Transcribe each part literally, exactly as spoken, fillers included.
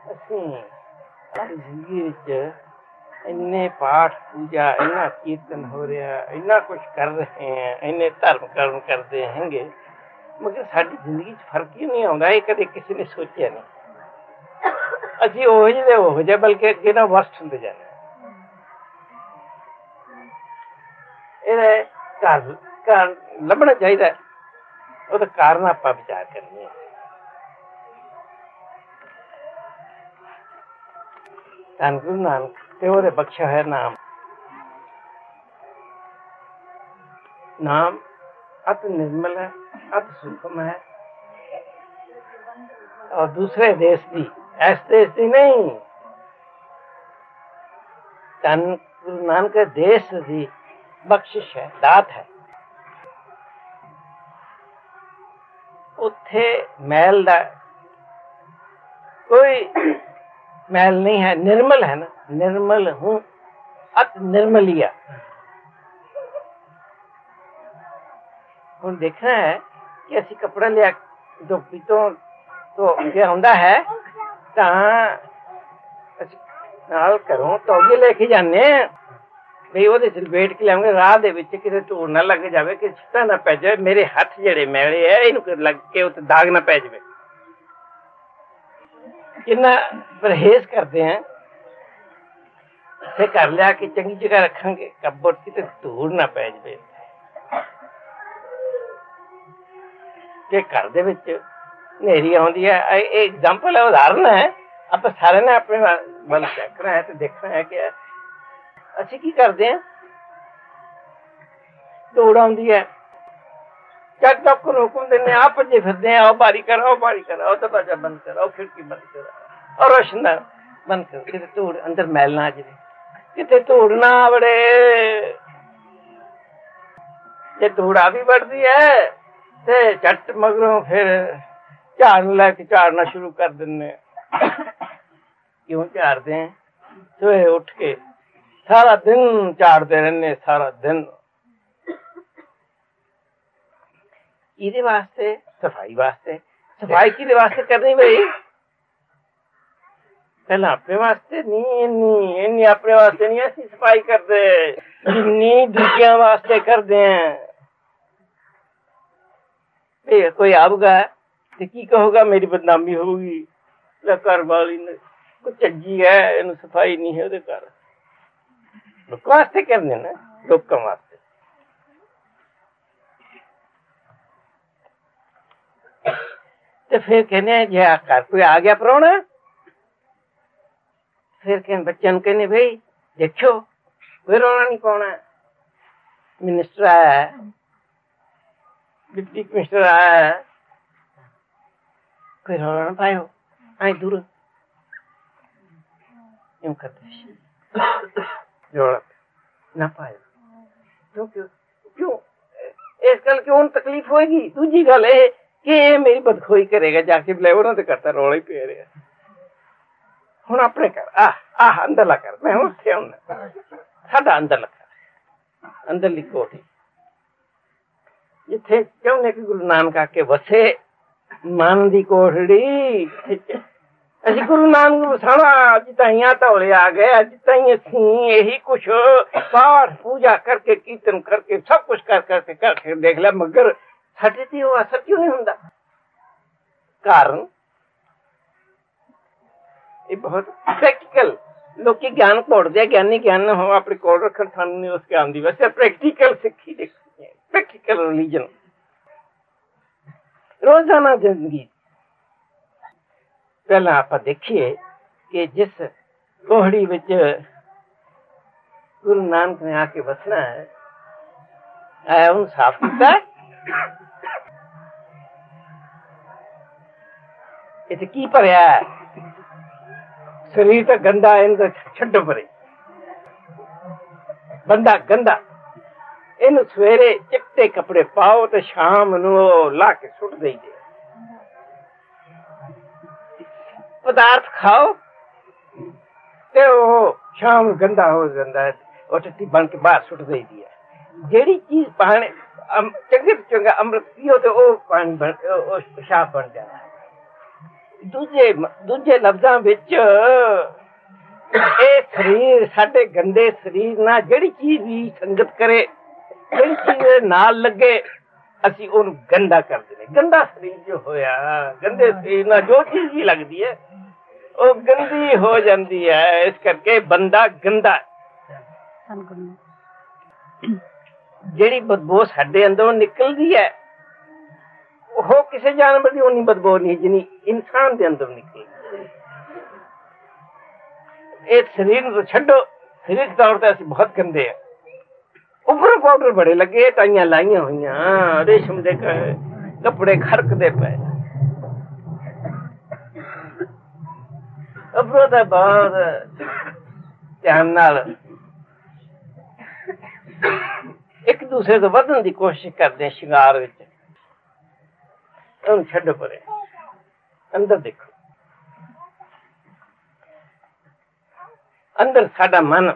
ਅਸੀਂ ਸਾਡੀ ਜ਼ਿੰਦਗੀ ਵਿੱਚ ਇੰਨੇ ਪਾਠ ਪੂਜਾ, ਇੰਨਾ ਕੀਰਤਨ ਹੋ ਰਿਹਾ, ਇੰਨਾ ਕੁਛ ਕਰ ਰਹੇ ਹਾਂ, ਇੰਨੇ ਧਰਮ ਕਰਮ ਕਰਦੇ ਹੈਗੇ, ਮਗਰ ਸਾਡੀ ਜ਼ਿੰਦਗੀ 'ਚ ਫਰਕ ਹੀ ਨਹੀਂ ਆਉਂਦਾ। ਇਹ ਕਦੇ ਕਿਸੇ ਨੇ ਸੋਚਿਆ ਨਹੀਂ। ਅਸੀਂ ਉਹੋ ਜਿਹੇ ਦੇ ਉਹੋ ਜਿਹੇ, ਬਲਕਿ ਅੱਗੇ ਨਾ ਵਸਟ ਹੁੰਦੇ ਜਾਂਦੇ। ਇਹਦਾ ਘਰ ਘਰ ਲੱਭਣਾ ਚਾਹੀਦਾ, ਉਹਦਾ ਕਾਰਨ ਆਪਾਂ ਵਿਚਾਰ ਕਰਨੀ ਹੈ। ਧੰਨ ਗੁਰੂ ਨਾਨਕ ਤੇ ਉਹਦੇ ਬਖਸ਼ਿਆ ਹੋਇਆ ਨਾਮ, ਨਾਮ अत निर्मल है, अत सूक्ष्म है, और दूसरे देश की, ऐस देश की नहीं, धन गुरु नानक देश की बख्शिश है, दात है। उत्थे मैल दा कोई मैल नहीं है, निर्मल है ना, निर्मल हूं, अत निर्मलिया। ਹੁਣ ਦੇਖਣਾ ਹੈ ਕਿ ਅਸੀਂ ਕੱਪੜਾ ਲਿਆ ਧੋਬੀ ਤੋਂ ਧੋ ਕੇ ਆਉਂਦਾ ਹੈ ਤਾਂ ਅਸੀਂ ਨਾਲ ਘਰੋਂ ਤੌਲੀਏ ਲੈ ਕੇ ਜਾਂਦੇ ਹਾਂ ਵੀ ਉਹਦੇ 'ਚ ਲਪੇਟ ਕੇ ਲਿਆਵਾਂਗੇ। ਰਾਹ ਦੇ ਵਿੱਚ ਕਿਤੇ ਧੂੜ ਨਾ ਲੱਗ ਜਾਵੇ, ਕਿ ਛਿੱਟਾ ਨਾ ਪੈ ਜਾਵੇ, ਮੇਰੇ ਹੱਥ ਜਿਹੜੇ ਮੈਲੇ ਹੈ ਇਹਨੂੰ ਲੱਗ ਕੇ ਉੱਤੇ ਦਾਗ ਨਾ ਪੈ ਜਾਵੇ। ਕਿੰਨਾ ਪਰਹੇਜ਼ ਕਰਦੇ ਹਾਂ। ਤੇ ਘਰ ਲਿਆ ਕੇ ਚੰਗੀ ਜਗ੍ਹਾ ਰੱਖਾਂਗੇ, ਕੱਬੋਰਡ ਕਿਤੇ ਧੂੜ ਨਾ ਪੈ ਜਾਵੇ। ਕਿ ਘਰ ਦੇ ਵਿੱਚ ਹਨੇਰੀ ਆਉਂਦੀ ਹੈ, ਇਹ ਐਗਜ਼ਾਮਪਲ ਹੈ, ਉਦਾਹਰਨ ਹੈ। ਆਪਾਂ ਸਾਰਿਆਂ ਨੇ ਆਪਣੇ ਵੱਲ ਦੇਖਣਾ ਹੈ ਤੇ ਦੇਖਣਾ ਹੈ ਕਿ ਅਸੀਂ ਕੀ ਕਰਦੇ ਹਾਂ। ਧੂੜ ਆਉਂਦੀ ਹੈ, ਚੱਕ ਚੱਕ ਨੂੰ ਹੁਕਮ ਦਿੰਦੇ ਹਾਂ, ਆਪ ਭੱਜੇ ਫਿਰਦੇ ਹਾਂ, ਉਹ ਬਾਰੀ ਕਰਾਓ, ਉਹ ਬਾਰੀ ਕਰਾਓ, ਦਰਵਾਜ਼ਾ ਬੰਦ ਕਰਾਓ, ਖਿੜਕੀ ਬੰਦ ਕਰਾਓ, ਔਰ ਰੋਸ਼ਨੀ ਬੰਦ ਕਰੋ, ਕਿਤੇ ਧੂੜ ਅੰਦਰ ਮੈਲ ਨਾ ਆ ਜਾਵੇ, ਕਿਤੇ ਧੂੜ ਨਾ ਵੜੇ। ਜੇ ਧੂੜ ਆ ਵੀ ਵੜਦੀ ਹੈ ਤੇ ਝੱਟ ਮਗਰੋਂ ਫਿਰ ਝਾੜੂ ਲੈ ਕੇ ਝਾੜਨਾ ਸ਼ੁਰੂ ਕਰ ਦਿੰਦੇ ਹਾਂ। ਕਿਉਂ ਝਾੜਦੇ ਹਾਂ? ਸਵੇਰੇ ਉੱਠ ਕੇ ਸਾਰਾ ਦਿਨ ਝਾੜਦੇ ਰਹਿੰਦੇ, ਸਾਰਾ ਦਿਨ। ਇਹਦੇ ਵਾਸਤੇ, ਸਫਾਈ ਵਾਸਤੇ। ਸਫਾਈ ਕਿਹਦੇ ਵਾਸਤੇ ਕਰਨੀ ਬਈ? ਪਹਿਲਾਂ ਆਪਣੇ ਵਾਸਤੇ ਨਹੀਂ, ਇੰਨੀ ਇੰਨੀ ਆਪਣੇ ਵਾਸਤੇ ਨਹੀਂ ਅਸੀਂ ਸਫਾਈ ਕਰਦੇ, ਜਿੰਨੀ ਦੂਜਿਆਂ ਵਾਸਤੇ ਕਰਦੇ ਹਾਂ। ਕੋਈ ਆਊਗਾ ਤੇ ਕੀ ਕਹੂਗਾ? ਮੇਰੀ ਬਦਨਾਮੀ ਹੋਊਗੀ, ਘਰ ਵਾਲੀ ਨੇ ਕੋਈ ਚੱਜੀ ਹੈ, ਇਹਨੂੰ ਸਫਾਈ ਨਹੀਂ ਹੈ ਉਹਦੇ ਘਰ। ਲੋਕਾਂ ਵਾਸਤੇ ਕਰਦੇ ਨਾ, ਲੋਕਾਂ ਵਾਸਤੇ। ਤੇ ਫਿਰ ਕਹਿੰਦੇ ਜੇ ਘਰ ਕੋਈ ਆ ਗਿਆ ਪ੍ਰਾਹੁਣਾ, ਫਿਰ ਕਹਿੰਦੇ ਬੱਚਿਆਂ ਨੂੰ ਕਹਿੰਦੇ ਬਈ ਦੇਖਿਓ ਕੋਈ ਰੌਲਾ ਨਹੀਂ ਪਾਉਣਾ। ਮਿਨਿਸਟਰ ਆਇਆ, डिप्टी कमिश्नर आया है, कोई रौला ना पायो, आई दूर यूं करते, रौला ना पायो। क्यों क्यों क्यों इस गल क्यों तकलीफ होएगी? दूजी गल है कि मेरी बदखोई करेगा, जाके बुलाए उन्होंने तो करता, रौला ही पे रहा। हुण अपने कर आ आ अंदरला कर, मैं हूं उत्थे आउणा, साडा अंदरला कर, अंदरली कोठी जिथे चाहने कि गुरु नानक आके वसे, मन की कोठड़ी। असी गुरु नानक वसाना अज ताइया धौले आ गए, अज ताई असी यही कुछ पाठ पूजा करके कीर्तन करके सब कुछ कर करके करके देख लिया, मगर साडे ते वो असर क्यों नहीं हुंदा? कारण ये बहुत प्रैक्टिकल लोग ज्ञान घोड़ते, ज्ञानी ज्ञान हो अपने कोल रखन, सानू नहीं उस ज्ञान दी। वैसे प्रैक्टिकल सिक्खी देखी, प्रैक्टिकल रिलीजन, रोजाना जिंदगी। पहला आप देखिए कि जिस कोहड़ी विच गुरु नानक ने आके बसना है, आया उन साफ किया, इत्थे की भरिया है? शरीर तो गंदा, इनका छड्डो परे, बंदा गंदा। इन सवेरे चिट्टे कपड़े पाओ तो शाम नू ला के सुट दे। पदार्थ खाओ ते वो शाम गंदा हो जाता है, और टट्टी बन के बाहर सुट दे दी है। जेड़ी चीज पानी चंगे तो चंगा अमृत पियो तो वो पानी बन, पेशाब बन जाता है। दूजे दूजे लफ्जां विच ਇਹ ਸਰੀਰ ਸਾਡੇ ਗੰਦੇ ਸਰੀਰ ਨਾਲ ਜਿਹੜੀ ਚੀਜ਼ ਵੀ ਸੰਗਤ ਕਰੇ, ਜਿਹੜੀ ਚੀਜ਼ ਦੇ ਨਾਲ ਲੱਗੇ, ਅਸੀਂ ਉਹਨੂੰ ਗੰਦਾ ਕਰਦੇ ਨੇ। ਗੰਦਾ ਸਰੀਰ ਜੋ ਹੋਇਆ, ਗੰਦੇ ਸਰੀਰ ਨਾਲ ਜੋ ਚੀਜ਼ ਵੀ ਲੱਗਦੀ ਹੈ ਉਹ ਗੰਦੀ ਹੋ ਜਾਂਦੀ ਹੈ। ਇਸ ਕਰਕੇ ਬੰਦਾ ਗੰਦਾ। ਜਿਹੜੀ ਬਦਬੂ ਸਾਡੇ ਅੰਦਰੋਂ ਨਿਕਲਦੀ ਹੈ ਉਹ ਕਿਸੇ ਜਾਨਵਰ ਦੀ ਉਨੀ ਬਦਬੂ ਨਹੀਂ ਜਿੰਨੀ ਇਨਸਾਨ ਦੇ ਅੰਦਰ ਨਿਕਲਦੀ। एक शरीर तो छो, शरीर के तौर पर असं बहुत गंदे हैं। उपर पाउडर बड़े लगे, टाइयां लाइया हुई, रेशम के कपड़े खड़कते पे, उपरों तो बहुत ध्यान नाल एक दूसरे तो वधन की कोशिश करते हैं। शिंगार छो परे, अंदर देखो। अंदर साडा मन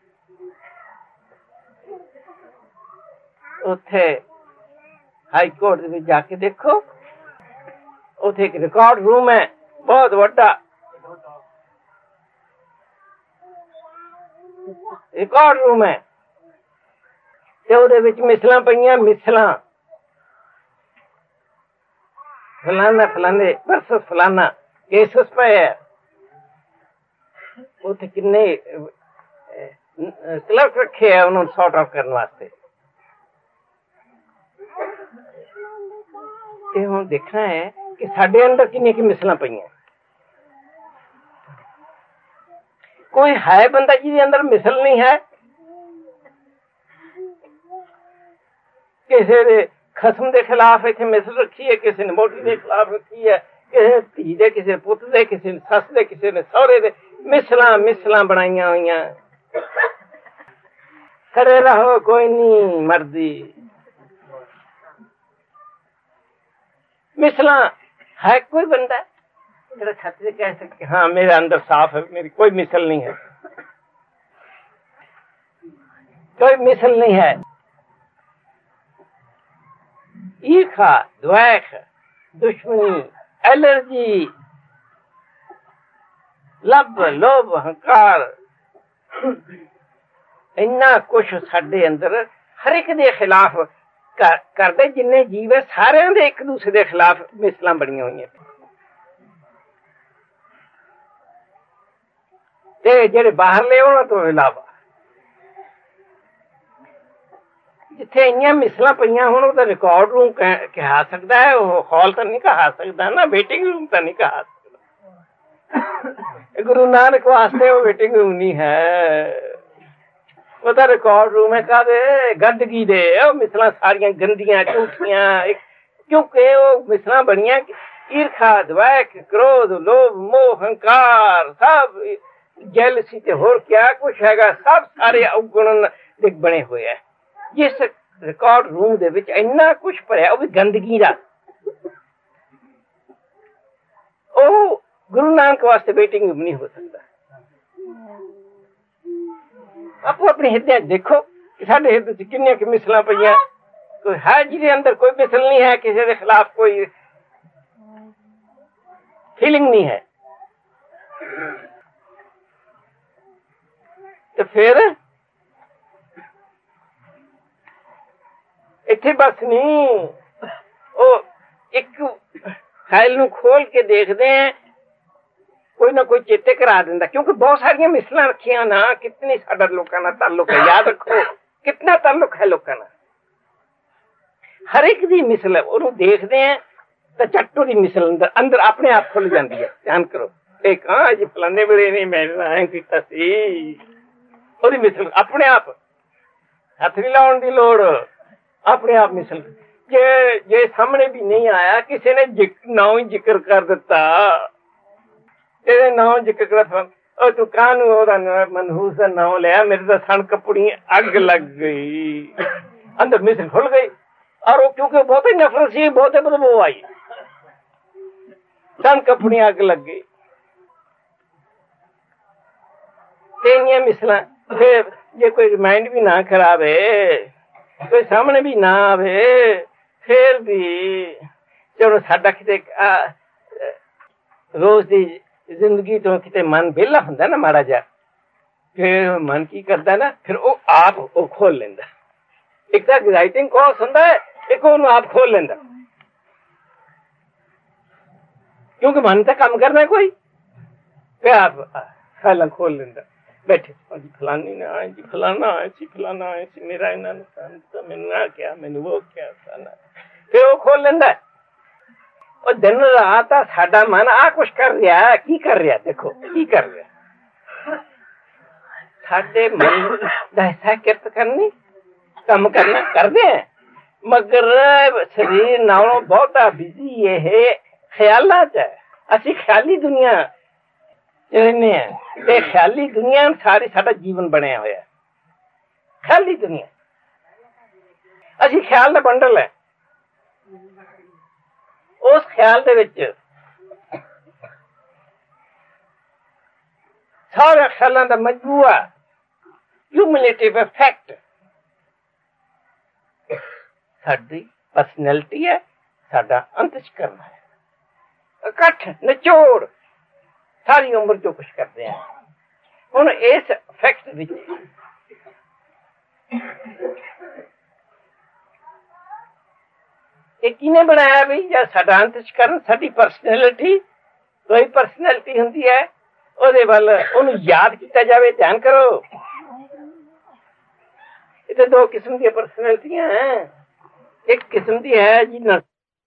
उथे हाई कोर्ट में जाके देखो, उथे एक रिकॉर्ड रूम है बहुत बड़ा। रिकॉर्ड रूम है ते उहदे विच मिसलां पईयां, मिसलां फलाना फलाने वर्सेस फलाना केसेस पे है। ਉੱਥੇ ਕਿੰਨੇ ਕਲਰਕ ਰੱਖੇ ਆ ਉਹਨਾਂ ਨੂੰ ਸੌਟ ਆਊਟ ਕਰਨ ਵਾਸਤੇ। ਤੇ ਹੁਣ ਦੇਖਣਾ ਹੈ ਕਿ ਸਾਡੇ ਅੰਦਰ ਕਿੰਨੀਆਂ ਕਿ ਮਿਸਲਾਂ ਪਈਆਂ। ਕੋਈ ਹੈ ਬੰਦਾ ਜਿਹਦੇ ਅੰਦਰ ਮਿਸਲ ਨਹੀਂ ਹੈ? ਕਿਸੇ ਦੇ ਖਸਮ ਦੇ ਖਿਲਾਫ ਇੱਥੇ ਮਿਸਲ ਰੱਖੀ ਹੈ, ਕਿਸੇ ਨੇ ਮੋਟੀ ਦੇ ਖਿਲਾਫ ਰੱਖੀ ਹੈ, ਕਿਸੇ ਧੀ ਦੇ, ਕਿਸੇ ਪੁੱਤ ਦੇ, ਕਿਸੇ ਨੇ ਸੱਸ ਦੇ, ਕਿਸੇ ਨੇ ਸਹੁਰੇ ਦੇ। मिसलां मिसलां बनाइया हुई। खड़े रहो, कोई नहीं मर्दी। मिसलां है कोई बंदा मेरा छत से कह सके हाँ मेरे अंदर साफ है, मेरी कोई मिसल नहीं है, कोई मिसल नहीं है। ईर्खा, द्वेष, दुश्मनी, एलर्जी, लब, लोभ, हंकार, इन्ना कुछ साडे अंदर हर एक दे खिलाफ करदे। जिन्ने जीव है सारे दे एक दूसरे दे खिलाफ मिसलां बनियां हुई। ते जेड़े बाहरले उन्हां तो इलावा जिथे इन्नियां मिसलां पईयां होण ओहदा रिकॉर्ड रूम कहा सकदा है, वो हॉल तो नहीं कहा सकदा ना, वेटिंग रूम तो नहीं कहा। गुरु नानक वास्ते वो वेटिंग रूम नहीं है, वो तो रिकॉर्ड रूम है। कादे गंदगी दे मिसलां सारियां गंदियां झूठियां, क्योंकि वो मिसलां बनियां ईर्खा, द्वेष, क्रोध, लोभ, मोह, हंकार, सब जेलसी ते होर क्या कुछ हैगा, सब सारे अवगुण दे बने हुए है। जिस रिकॉर्ड रूम दे विच इन्ना कुछ भरिया, वो भी गंदगी दा, ओ गुरु नानक वास्ते वेटिंग रूम नहीं हो सकता। आपो अपने हिरदे देखो कि साडे हिरदे च किन्नियां कि मिसलां पईयां। कोई है जिहदे अंदर कोई मिसल नहीं है, किसी के खिलाफ कोई फीलिंग नहीं है। तो फिर इत्थे बस नहीं, ओ एक फाइल नूं खोल के देखते हैं, कोई ना कोई चेते करा देंदा। क्योंकि बहुत सारिया मिसलां रखियां ना, कितनी साडा लोकां नाल ताल्लुक है, याद रखो कितना ताल्लुक है लोकां नाल। हर एक दी मिसल है, ओनू देखते हैं तो चट्टो दी मिसल अंदर अंदर अपने आप खुल जाती है। ध्यान करो, एक हाँ जी फलाने बड़े ने मैं कीता सी, ओदी मिसल अपने आप, हथ नहीं लाउण दी लोड़, अपने आप मिसल। जे जे सामने भी नहीं आया, किसी ने जिक नाम ही जिक्र कर दिता, तेरे नाम जिक्र कर, और तू कानू ओदा मनहूस का नाम लिया, मेरे तो सन कपड़ी अग लग गई, अंदर मिसल खुल गई। और वो क्योंकि बहुत ही नफरत सी, बहुत ही बदबू आई, सन कपड़ी अग लग गई। तेनिया मिसलां फिर जे कोई रिमाइंड भी ना करावे, कोई सामने भी ना आवे, फिर भी चलो साडा किते रोज की जिंदगी तो किते मन वेला हुंदा ना माड़ा जा, फिर मन की करदा ना, फिर वो आप वो खोल लेंदा। एक तो एग्जाइटिंग कोर्स हुंदा है, एक ओनू आप खोल लेंदा, क्योंकि मन तो काम करना है कोई, फिर आप फाइल खोल लेंदा, बैठे जी फलानी ने आए जी, फलाना आए जी, फलाना आए जी, मेरा इन्ना नुकसान तो मैनू आ क्या, मैनू वो क्या, फलाना, फिर वो खोल लेंदा। और दिन रात साडा मन आ कुछ कर रहा है, की कर रहा, देखो की कर रहा, साडे मन दा हिस्सा किरत करनी, काम करना करदे हैं, मगर शरीर नालों बहुता बिजी ये ख्यालां च है। असीं ख्याली दुनिया रहने हैं, ते ख्याली दुनिया सारी साडा जीवन बनया होया, ख्याली दुनिया, असीं ख्याल दा बंडल है। उस ख्याल दे विच सारे ख्यालां दा मजमूआ, क्यूमुलेटिव इफेक्ट साडी पर्सनैलिटी है, साडा अंतस्करण है, इकट्ठ निचोड़ सारी उम्र जो कुछ करते हैं। हुण इस इफेक्ट विच ਇਹ ਕਿਹਨੇ ਬਣਾਇਆ ਵੀ, ਜਾਂ ਸਾਡਾ ਅੰਤਸ਼ਕਰਨ, ਸਾਡੀ ਪਰਸਨੈਲਿਟੀ, ਕੋਈ ਪਰਸਨੈਲਿਟੀ ਹੁੰਦੀ ਹੈ, ਉਹਦੇ ਵੱਲ ਉਹਨੂੰ ਯਾਦ ਕੀਤਾ ਜਾਵੇ, ਧਿਆਨ ਕਰੋ। ਇਹ ਤਾਂ ਦੋ ਕਿਸਮ ਦੀਆਂ ਪਰਸਨੈਲਿਟੀਆਂ ਹੈ। ਇੱਕ ਕਿਸਮ ਦੀ ਹੈ ਜਿਹਨਾਂ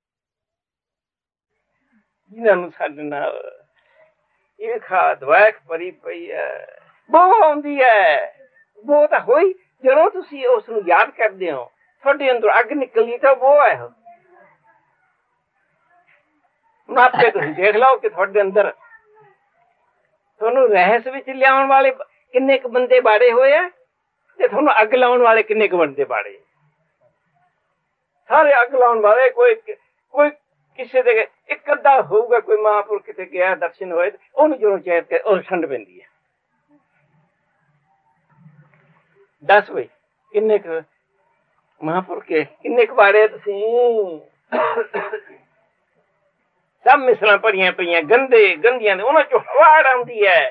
ਜਿਹਨਾਂ ਨੂੰ ਸਾਡੇ ਨਾਲ ਇਹ ਖਾਦ ਵਾਕ ਭਰੀ ਪਈ ਹੈ, ਬੋਹ ਆਉਂਦੀ ਹੈ। ਬੋਹ ਤਾਂ ਹੋਈ ਜਦੋਂ ਤੁਸੀਂ ਉਸ ਨੂੰ ਯਾਦ ਕਰਦੇ ਹੋ, ਤੁਹਾਡੇ ਅੰਦਰ ਅੱਗ ਨਿਕਲਦੀ ਤਾਂ ਬੋਹ ਹੈ। ਹੁਣ ਆਪੇ ਤੁਸੀਂ ਦੇਖ ਲਓ ਕਿ ਤੁਹਾਡੇ ਅੰਦਰ ਤੁਹਾਨੂੰ ਰਹਿਸ ਵਿੱਚ ਲਿਆਉਣ ਵਾਲੇ ਕਿੰਨੇ ਕੁ ਬੰਦੇ ਬਾੜੇ ਹੋਏ ਆ, ਤੇ ਤੁਹਾਨੂੰ ਅੱਗ ਲਾਉਣ ਵਾਲੇ ਕਿੰਨੇ ਕੁ ਬੰਦੇ ਬਾੜੇ। ਸਾਰੇ ਅੱਗ ਲਾਉਣ ਵਾਲੇ, ਕੋਈ ਕੋਈ ਕਿਸੇ ਦੇ ਇੱਕ ਅੱਧਾ ਹੋਊਗਾ, ਕੋਈ ਮਹਾਂਪੁਰ ਕਿਤੇ ਗਿਆ ਦਰਸ਼ਨ ਹੋਏ, ਉਹਨੂੰ ਜਦੋਂ ਚੈਤ ਕੇ ਉਹ ਠੰਡ ਪੈਂਦੀ ਹੈ। ਦੱਸ ਬਈ ਕਿੰਨੇ ਕੁ ਮਹਾਂਪੁਰ ਕੇ ਕਿੰਨੇ ਕੁ ਬਾੜੇ ਤੁਸੀਂ। ਸਭ ਮਿਸਲਾਂ ਭਰੀਆਂ ਪਈਆਂ, ਗੰਦੇ ਗੰਦੀਆਂ ਦੇ, ਉਹਨਾਂ ਚੋਂ ਹਵਾ ਆਉਂਦੀ ਹੈ,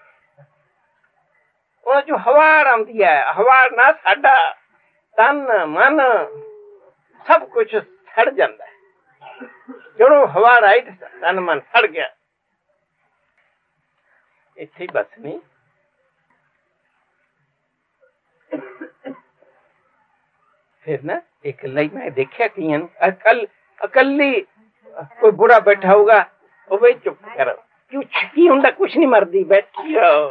ਉਹਨਾਂ ਚੋਂ ਹਵਾ ਆਉਂਦੀ ਹੈ। ਹਵਾ ਨਾਲ ਸਾਡਾ ਤਨ ਮਨ ਸਭ ਕੁਛ ਸੜ ਜਾਂਦਾ ਹੈ। ਜਦੋਂ ਹਵਾ ਆਈ ਤਨ ਮਨ ਸੜ ਗਿਆ। ਇੱਥੇ ਬਸ ਨਹੀਂ, ਫਿਰ ਨਾ ਇੱਕ ਲਈ ਮੈਂ ਦੇਖਿਆ ਕਈਆਂ ਨੂੰ ਅਕਲ ਇਕੱਲੀ ਕੋਈ ਬੁੜਾ ਬੈਠਾ ਹੋਊਗਾ, ਉਹ ਵੀ ਚੁੱਪ ਕਰੋ, ਕਿਉਂ ਕੀ ਹੁੰਦਾ, ਕੁਛ ਨਹੀਂ ਮਰਦੀ, ਬੈਠੀ ਰਹੋ,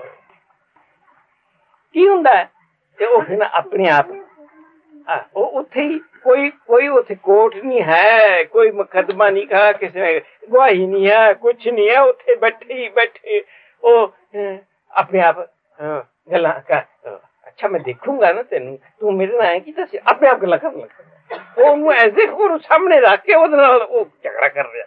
ਕੀ ਹੁੰਦਾ। ਤੇ ਉਹ ਫਿਰ ਨਾ ਆਪਣੇ ਆਪ ਉਹ ਉੱਥੇ ਹੀ, ਕੋਈ ਕੋਈ ਉੱਥੇ ਕੋਰਟ ਨਹੀਂ ਹੈ, ਕੋਈ ਮੁਕੱਦਮਾ ਨਹੀਂ ਕਹਾ, ਕਿਸੇ ਗਵਾਹੀ ਨਹੀਂ ਹੈ, ਕੁਛ ਨਹੀਂ ਹੈ, ਉੱਥੇ ਬੈਠੇ ਹੀ ਬੈਠੇ ਉਹ ਆਪਣੇ ਆਪ ਗੱਲਾਂ ਕਰ। ਅੱਛਾ ਮੈਂ ਦੇਖੂੰਗਾ ਨਾ ਤੈਨੂੰ, ਤੂੰ ਮੇਰੇ ਨਾਲ ਆਏਂਗੀ ਤਾਂ ਆਪਣੇ ਆਪ ਗੱਲਾਂ ਕਰਨ ਲੱਗ। ਉਹਨੂੰ ਐਸੇ ਉਹਨੂੰ ਸਾਹਮਣੇ ਰੱਖ ਕੇ ਉਹਦੇ ਨਾਲ ਉਹ ਝਗੜਾ ਕਰ ਰਿਹਾ।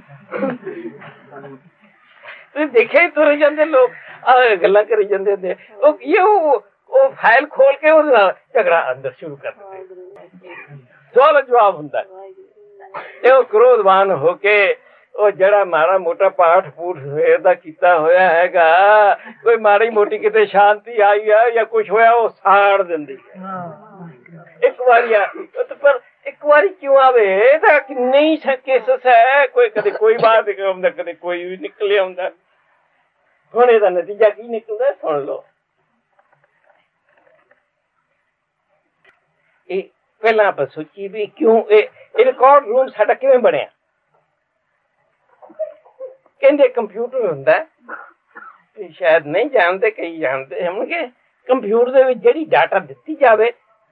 ਤੁਸੀਂ ਦੇਖਿਆ ਹੀ ਤੁਰੇ ਜਾਂਦੇ ਲੋਕ ਗੱਲਾਂ ਕਰੀ ਜਾਂਦੇ ਹੁੰਦੇ, ਉਹ ਕੀ ਉਹ ਉਹ ਫਾਈਲ ਖੋਲ ਕੇ ਉਹਦੇ ਨਾਲ ਝਗੜਾ ਅੰਦਰ ਸ਼ੁਰੂ ਕਰ ਦਿੰਦੇ। ਸਵਾਲ ਜਵਾਬ ਹੁੰਦਾ ਤੇ ਉਹ ਕ੍ਰੋਧਵਾਨ ਹੋ ਕੇ ਉਹ ਜਿਹੜਾ ਮਾੜਾ ਮੋਟਾ ਪਾਠ ਪੂਠ ਸਵੇਰ ਦਾ ਕੀਤਾ ਹੋਇਆ ਹੈਗਾ, ਕੋਈ ਮਾੜੀ ਮੋਟੀ ਕਿਤੇ ਸ਼ਾਂਤੀ ਆਈ ਆ ਜਾਂ ਕੁਛ ਹੋਇਆ, ਉਹ ਸਾੜ ਦਿੰਦੀ ਹੈ ਇੱਕ ਵਾਰੀ ਆ। ਪਰ ਇੱਕ ਵਾਰੀ ਕਿਉਂ ਆਵੇ, ਇਹਦਾ ਕਿੰਨੇ ਹੀ ਕੇਸਸ ਹੈ, ਕੋਈ ਕਦੇ ਕੋਈ ਬਾਹਰ ਨਿਕਲ ਆਉਂਦਾ, ਕਦੇ ਕੋਈ ਵੀ ਨਿਕਲ ਆਉਂਦਾ। ਹੁਣ ਇਹਦਾ ਨਤੀਜਾ ਕੀ ਨਿਕਲਦਾ ਸੁਣ ਲਓ। ਇਹ ਪਹਿਲਾਂ ਆਪਾਂ ਸੋਚੀ ਵੀ ਕਿਉਂ ਇਹ ਰਿਕਾਰਡ ਰੂਮ ਸਾਡਾ ਕਿਵੇਂ ਬਣਿਆ। ਕਹਿੰਦੇ ਕੰਪਿਊਟਰ ਹੁੰਦਾ, ਸ਼ਾਇਦ ਨਹੀਂ ਜਾਣਦੇ, ਕਈ ਜਾਣਦੇ ਹੋਣਗੇ। ਕੰਪਿਊਟਰ ਦੇ ਵਿੱਚ ਜਿਹੜੀ ਡਾਟਾ ਦਿੱਤੀ ਜਾਵੇ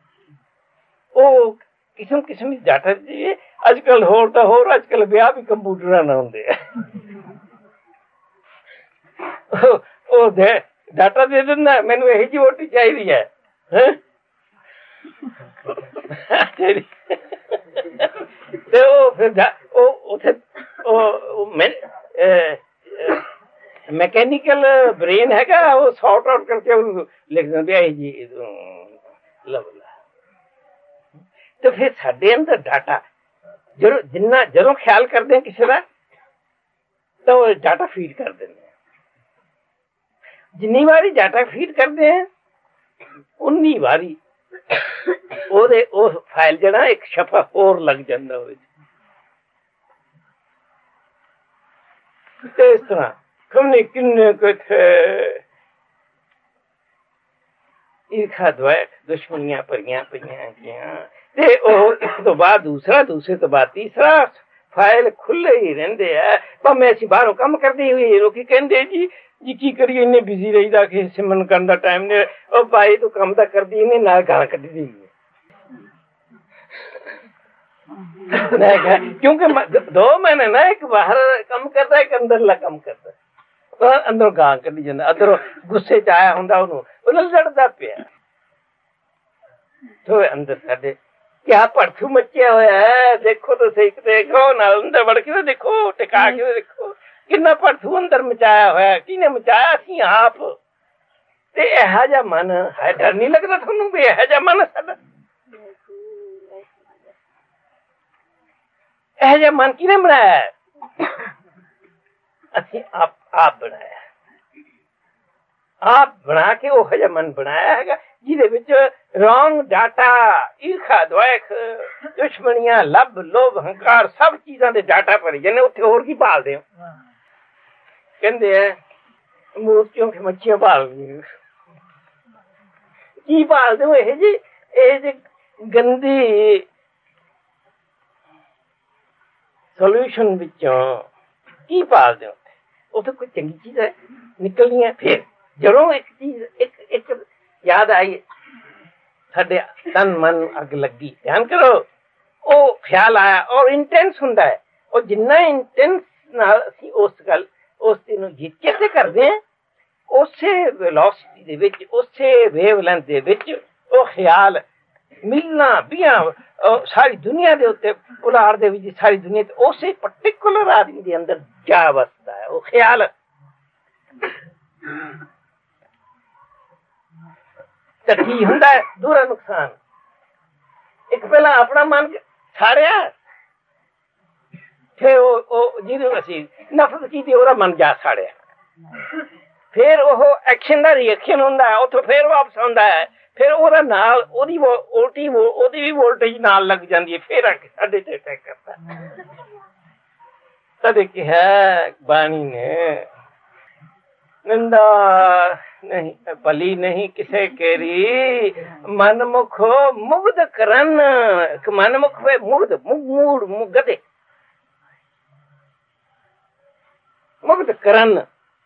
ਉਹ ਕਿਸਮ ਕਿਸਮ ਦੀ ਡਾਟਾ ਦਿੱਤੀ ਹੈ। ਅੱਜ ਕੱਲ ਹੋਰ ਤਾਂ ਹੋਰ, ਅੱਜ ਕੱਲ ਵਿਆਹ ਵੀ ਕੰਪਿਊਟਰਾਂ ਨਾਲ ਹੁੰਦੇ ਆ। ਉਹ ਦੇ ਡਾਟਾ ਦੇ ਦਿੰਦਾ, ਮੈਨੂੰ ਇਹੀ ਜਿਹੀ ਵੋਟੀ ਚਾਹੀਦੀ ਹੈ, ਤੇ ਉਹ ਫਿਰ ਉਹ ਉੱਥੇ ਉਹ मैकेनिकल ब्रेन हैगा, वो सॉर्ट आउट करके लिख देंगे जी लवला। तो फिर साडे अंदर डाटा जो जिन्ना जदों ख्याल करते हैं किसी का, तो वो डाटा फीड कर देने। जिन्नी बारी डाटा फीड करते हैं उन्नी बारी ਉਹਦੇ ਉਹ ਫਾਈਲ ਜਿਹੜਾ ਇੱਕ ਸ਼ਫਾ ਹੋਰ ਲੱਗ ਜਾਂਦਾ ਉਹਦੇ ਤੇ ਇਸ ਤਰ੍ਹਾਂ ਖਮਨੇ ਕਿੰਨੇ ਕੁ ਈਰਖਾ ਦੁਆਇਕ ਦੁਸ਼ਮਣੀਆਂ ਭਰੀਆਂ ਪਈਆਂ ਗਈਆਂ ਤੇ ਉਹ ਇੱਕ ਤੋਂ ਬਾਅਦ ਦੂਸਰਾ ਦੂਸਰੇ ਤੋਂ ਬਾਅਦ ਤੀਸਰਾ ਫਾਈਲ ਖੁੱਲੇ ਹੀ ਰਹਿੰਦੇ ਆ। ਭਾਵੇਂ ਅਸੀਂ ਬਾਹਰੋਂ ਕੰਮ ਕਰਦੇ ਹੋਏ ਲੋਕੀ ਕਹਿੰਦੇ ਜੀ ਜੀ ਕੀ ਕਰੀਏ ਇੰਨੇ ਬਿਜ਼ੀ ਰਹੀਦਾ ਕਿ ਸਿਮਰਨ ਕਰਨ ਦਾ ਟਾਈਮ ਨਹੀਂ। ਉਹ ਭਾਈ ਤੂੰ ਕੰਮ ਤਾਂ ਕਰਦੀ ਇਹਨੇ ਨਾਲ ਗਾਲਾਂ ਕੱਢੀ ਦੀ ਮੈਂ ਕਿਹਾ ਕਿਉਂਕਿ ਦੋ ਮਹੀਨੇ ਨਾ ਇੱਕ ਬਾਹਰ ਕੰਮ ਕਰਦਾ ਇੱਕ ਅੰਦਰਲਾ ਕੰਮ ਕਰਦਾ ਅੰਦਰੋਂ ਗਾਲਾਂ ਕੱਢੀ ਜਾਂਦਾ ਅੰਦਰੋਂ ਗੁੱਸੇ ਚ ਆਇਆ ਹੁੰਦਾ ਉਹਨੂੰ ਉਹ ਲੜਦਾ ਪਿਆ ਤੋ ਅੰਦਰ ਸਾਡੇ ਕਿਆ ਭੜਥੂ ਮੱਚਿਆ ਹੋਇਆ ਹੈ। ਦੇਖੋ ਤਾਂ ਸਹੀ ਦੇਖੋ ਨਾਲ ਅੰਦਰ ਵੜ ਕੇ ਦੇਖੋ ਟਿਕਾ ਕੇ ਦੇਖੋ ਕਿੰਨਾ ਭੜਥੂ ਅੰਦਰ ਮਚਾਇਆ ਹੋਇਆ। ਕਿਹਨੇ ਮਚਾਇਆ? ਅਸੀਂ ਆਪ। ਤੇ ਇਹੋ ਜਿਹਾ ਮਨ ਹੈ ਡਰ ਨਹੀਂ ਲੱਗਦਾ ਤੁਹਾਨੂੰ ਵੀ ਇਹੋ ਜਿਹਾ ਮਨ ਸਾਡਾ ਇਹੋ ਜਿਹਾ ਮਨ ਕਿਹਨੇ ਬਣਾਇਆ? ਅਸੀਂ ਆਪ ਆਪ ਬਣਾਇਆ ਆਪ ਬਣਾ ਕੇ ਉਹ ਜਿਹਾ ਮਨ ਬਣਾਇਆ ਹੈਗਾ ਜਿਹਦੇ ਵਿੱਚ ਰੌਂਗ ਡਾਟਾ ਈਰਖਾ ਦੁਆਇਕ ਦੁਸ਼ਮਣੀਆਂ ਲੱਭ ਲੋਭ ਹੰਕਾਰ ਸਭ ਚੀਜ਼ਾਂ ਦੇ ਡਾਟਾ ਭਰੀ ਜਾਂਦੇ। ਉੱਥੇ ਹੋਰ ਕੀ ਭਾਲਦੇ ਹੋ? ਕਹਿੰਦੇ ਆ ਮੂਰਤੀਆਂ ਕਿ ਮੱਛੀਆਂ ਭਾਲਦੀਆਂ ਕੀ ਭਾਲਦੇ ਹੋ? ਇਹ ਜੀ ਇਹ ਜੀ ਗੰਦੀ ਸੋਲਿਊਸ਼ਨ ਵਿੱਚੋਂ ਕੀ ਭਾਲਦੇ ਹੋ? ਉੱਥੇ ਕੋਈ ਚੰਗੀ ਚੀਜ਼ ਹੈ ਨਿਕਲਣੀ ਹੈ। ਫਿਰ ਜਦੋਂ ਇੱਕ ਚੀਜ਼ ਇੱਕ ਇੱਕ ਯਾਦ ਆਈ ਸਾਡੇ ਤਨ ਮਨ ਅੱਗ ਲੱਗੀ ਧਿਆਨ ਕਰੋ ਉਹ ਖਿਆਲ ਆਇਆ ਔਰ ਇੰਟੈਂਸ ਹੁੰਦਾ ਹੈ। ਉਹ ਜਿੰਨਾ ਇੰਟੈਂਸ ਨਾਲ ਅਸੀਂ ਉਸ ਗੱਲ ਉਸ ਚੀਜ਼ ਨੂੰ ਜਿੱਤੇ ਕਰਦੇ ਹਾਂ ਉਸੇ ਵੈਲੋਸਿਟੀ ਦੇ ਵਿੱਚ ਉਸੇ ਵੇਵਲੈਂਥ ਦੇ ਵਿੱਚ ਉਹ ਖਿਆਲ ਮਿਲਣਾ ਵੀਆਂ ਸਾਰੀ ਦੁਨੀਆ ਦੇ ਉੱਤੇ ਪੁਲਾੜ ਦੇ ਵਿੱਚ ਸਾਰੀ ਦੁਨੀਆ ਤੇ ਉਸੇ ਪਰਟੀਕੁਲਰ ਆਦਮੀ ਦੇ ਅੰਦਰ ਜਾ ਵਸਦਾ ਹੈ ਉਹ ਖਿਆਲ। ਤਾਂ ਕੀ ਹੁੰਦਾ ਹੈ? ਦੂਰਾ ਨੁਕਸਾਨ। ਇੱਕ ਪਹਿਲਾਂ ਆਪਣਾ ਮਨ ਸਾੜਿਆ ਫਿਰ ਉਹ ਜਿਹਨੂੰ ਅਸੀਂ ਨਫ਼ਰਤ ਕੀਤੀ ਉਹਦਾ ਮਨ ਜਾ ਸਾੜਿਆ ਫਿਰ ਉਹ ਐਕਸ਼ਨ ਦਾ ਰਿਐਕਸ਼ਨ ਹੁੰਦਾ ਹੈ ਉੱਥੋਂ ਫਿਰ ਵਾਪਸ ਆਉਂਦਾ ਹੈ ਫਿਰ ਉਹਦਾ ਨਾਲ ਉਹਦੀ ਉਲਟੀ ਉਹਦੀ ਵੀ ਵੋਲਟੇਜ ਨਾਲ ਲੱਗ ਜਾਂਦੀ ਹੈ ਫਿਰ ਆ ਕੇ ਸਾਡੇ ਤੇ ਅਟੈਕ ਕਰਦਾ। ਕਦੇ ਕਿਹਾ ਬਾਣੀ ਨੇ ਨਿੰਦਾ ਨਹੀਂ ਭਲੀ ਨਹੀਂ ਕਿਸੇ ਕੇਰੀ ਮਨਮੁਖ ਮੁਗਧ ਕਰਨ ਮਨਮੁਖ ਵੇ ਮੁਗਧ ਮੂੜ ਮੁਗਧੇ ਮੁਗਧ ਕਰਨ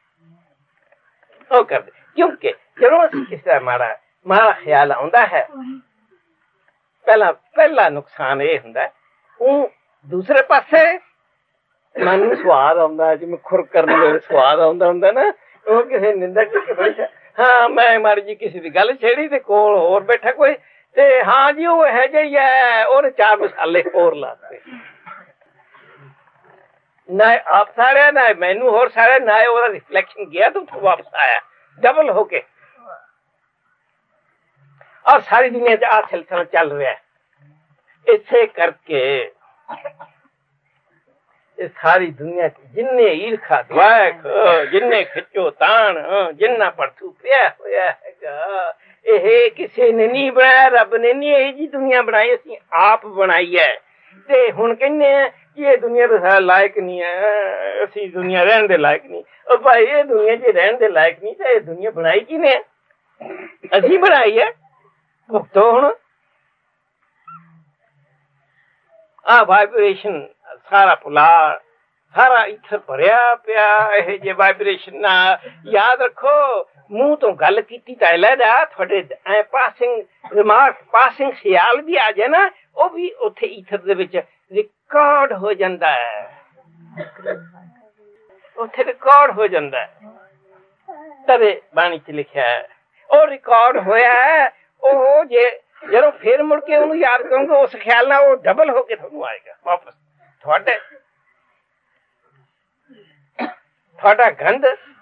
ਉਹ ਕਰਦੇ ਕਿਉਂਕਿ ਜਦੋਂ ਅਸੀਂ ਕਿਸੇ ਦਾ ਮਾੜਾ ਮਾੜਾ ਖਿਆਲ ਆਉਂਦਾ ਹੈ ਪਹਿਲਾ ਪਹਿਲਾ ਨੁਕਸਾਨ ਇਹ ਹੁੰਦਾ ਉਹ ਦੂਸਰੇ ਪਾਸੇ ਮਨ ਨੂੰ ਸਵਾਦ ਆਉਂਦਾ ਜਿਵੇਂ ਖੁਰ ਕਰਨ ਦੇ ਸਵਾਦ ਆਉਂਦਾ ਹੁੰਦਾ ਨਾ ਉਹ ਕਿਸੇ ਨਿੰਦਾ ਕੇ ਬੈਠਾ ਹਾਂ ਮੈਂ ਮਾੜੀ ਜੀ ਕਿਸੇ ਦੀ ਗੱਲ ਛੇੜੀ ਤੇ ਕੋਲ ਹੋਰ ਬੈਠਾ ਕੋਈ ਤੇ ਹਾਂ ਜੀ ਉਹ ਇਹੋ ਜਿਹਾ ਹੀ ਹੈ ਉਹਨੇ ਚਾਰ ਮਸਾਲੇ ਹੋਰ ਲਾਤੇ ਨਾ ਆਪ ਸਾੜਿਆ ਨਾ ਮੈਨੂੰ ਹੋਰ ਸਾੜਿਆ ਨਾ ਉਹਦਾ ਰਿਫਲੈਕਸ਼ਨ ਗਿਆ ਤਾਂ ਉੱਥੋਂ ਵਾਪਸ ਆਇਆ ਡਬਲ ਹੋ ਕੇ ਔਰ ਸਾਰੀ ਦੁਨੀਆ ਚ ਆਹ ਸਿਲਸਿਲਾ ਚੱਲ ਰਿਹਾ ਇਸੇ ਕਰਕੇ ਇਹ ਸਾਰੀ ਦੁਨੀਆ ਚ ਜਿੰਨੇ ਈਰਖਾ ਦੁਆਇਕ ਜਿੰਨੇ ਖਿੱਚੋ ਤਾਣ ਜਿੰਨਾ ਪਰਥੂ ਪਿਆ ਹੋਇਆ ਹੈਗਾ ਇਹ ਕਿਸੇ ਨੇ ਨਹੀਂ ਬਣਾਇਆ ਰੱਬ ਨੇ ਨਹੀਂ ਇਹ ਜੀ ਦੁਨੀਆ ਬਣਾਈ ਅਸੀਂ ਆਪ ਬਣਾਈ ਹੈ ਤੇ ਹੁਣ ਕਹਿੰਦੇ ਆ ਕਿ ਇਹ ਦੁਨੀਆ ਤਾਂ ਸਾਡਾ ਲਾਇਕ ਨਹੀਂ ਹੈ ਅਸੀਂ ਦੁਨੀਆ ਰਹਿਣ ਦੇ ਲਾਇਕ ਨਹੀਂ ਉਹ ਭਾਈ ਇਹ ਦੁਨੀਆ ਚ ਰਹਿਣ ਦੇ ਲਾਇਕ ਨਹੀਂ ਤਾਂ ਇਹ ਦੁਨੀਆ ਬਣਾਈ ਕਿਹਨੇ ਅਸੀਂ ਬਣਾਈ ਹੈ ਭੁਗਤੋ ਹੁਣ ਆਹ ਵਾਈਬ੍ਰੇਸ਼ਨ ਸਾਰਾ ਪੁਲਾੜ ਸਾਰਾ ਇੱਥੇ ਭਰਿਆ ਪਿਆ ਇਹ ਜੇ ਵਾਈਬ੍ਰੇਸ਼ਨ ਨਾ ਯਾਦ ਰੱਖੋ ਮੂੰਹ ਤੋਂ ਗੱਲ ਕੀਤੀ ਤਾਂ ਲੈਦਾ ਤੁਹਾਡੇ ਐ ਪਾਸਿੰਗ ਰਿਮਾਰਕ ਪਾਸਿੰਗ ਖਿਆਲ ਵੀ ਆ ਜਾਏ ਨਾ ਉਹ ਵੀ ਉੱਥੇ ਈਥਰ ਦੇ ਵਿੱਚ ਰਿਕਾਰਡ ਹੋ ਜਾਂਦਾ ਹੈ ਉੱਥੇ ਰਿਕਾਰਡ ਹੋ ਜਾਂਦਾ ਹੈ ਤਦੇ ਬਾਣੀ ਚ ਲਿਖਿਆ ਹੈ ਉਹ ਰਿਕਾਰਡ ਹੋਇਆ ਹੈ ਉਹ ਜੇ ਜਦੋਂ ਫੇਰ ਮੁੜ ਕੇ ਉਹਨੂੰ ਯਾਦ ਕਰੋਗੇ ਉਸ ਖਿਆਲ ਨਾਲ ਉਹ ਡਬਲ ਹੋ ਕੇ ਤੁਹਾਨੂੰ ਆਏਗਾ ਵਾਪਸ ਤੁਹਾਡੇ ਤੁਹਾਡਾ ਗੰਧ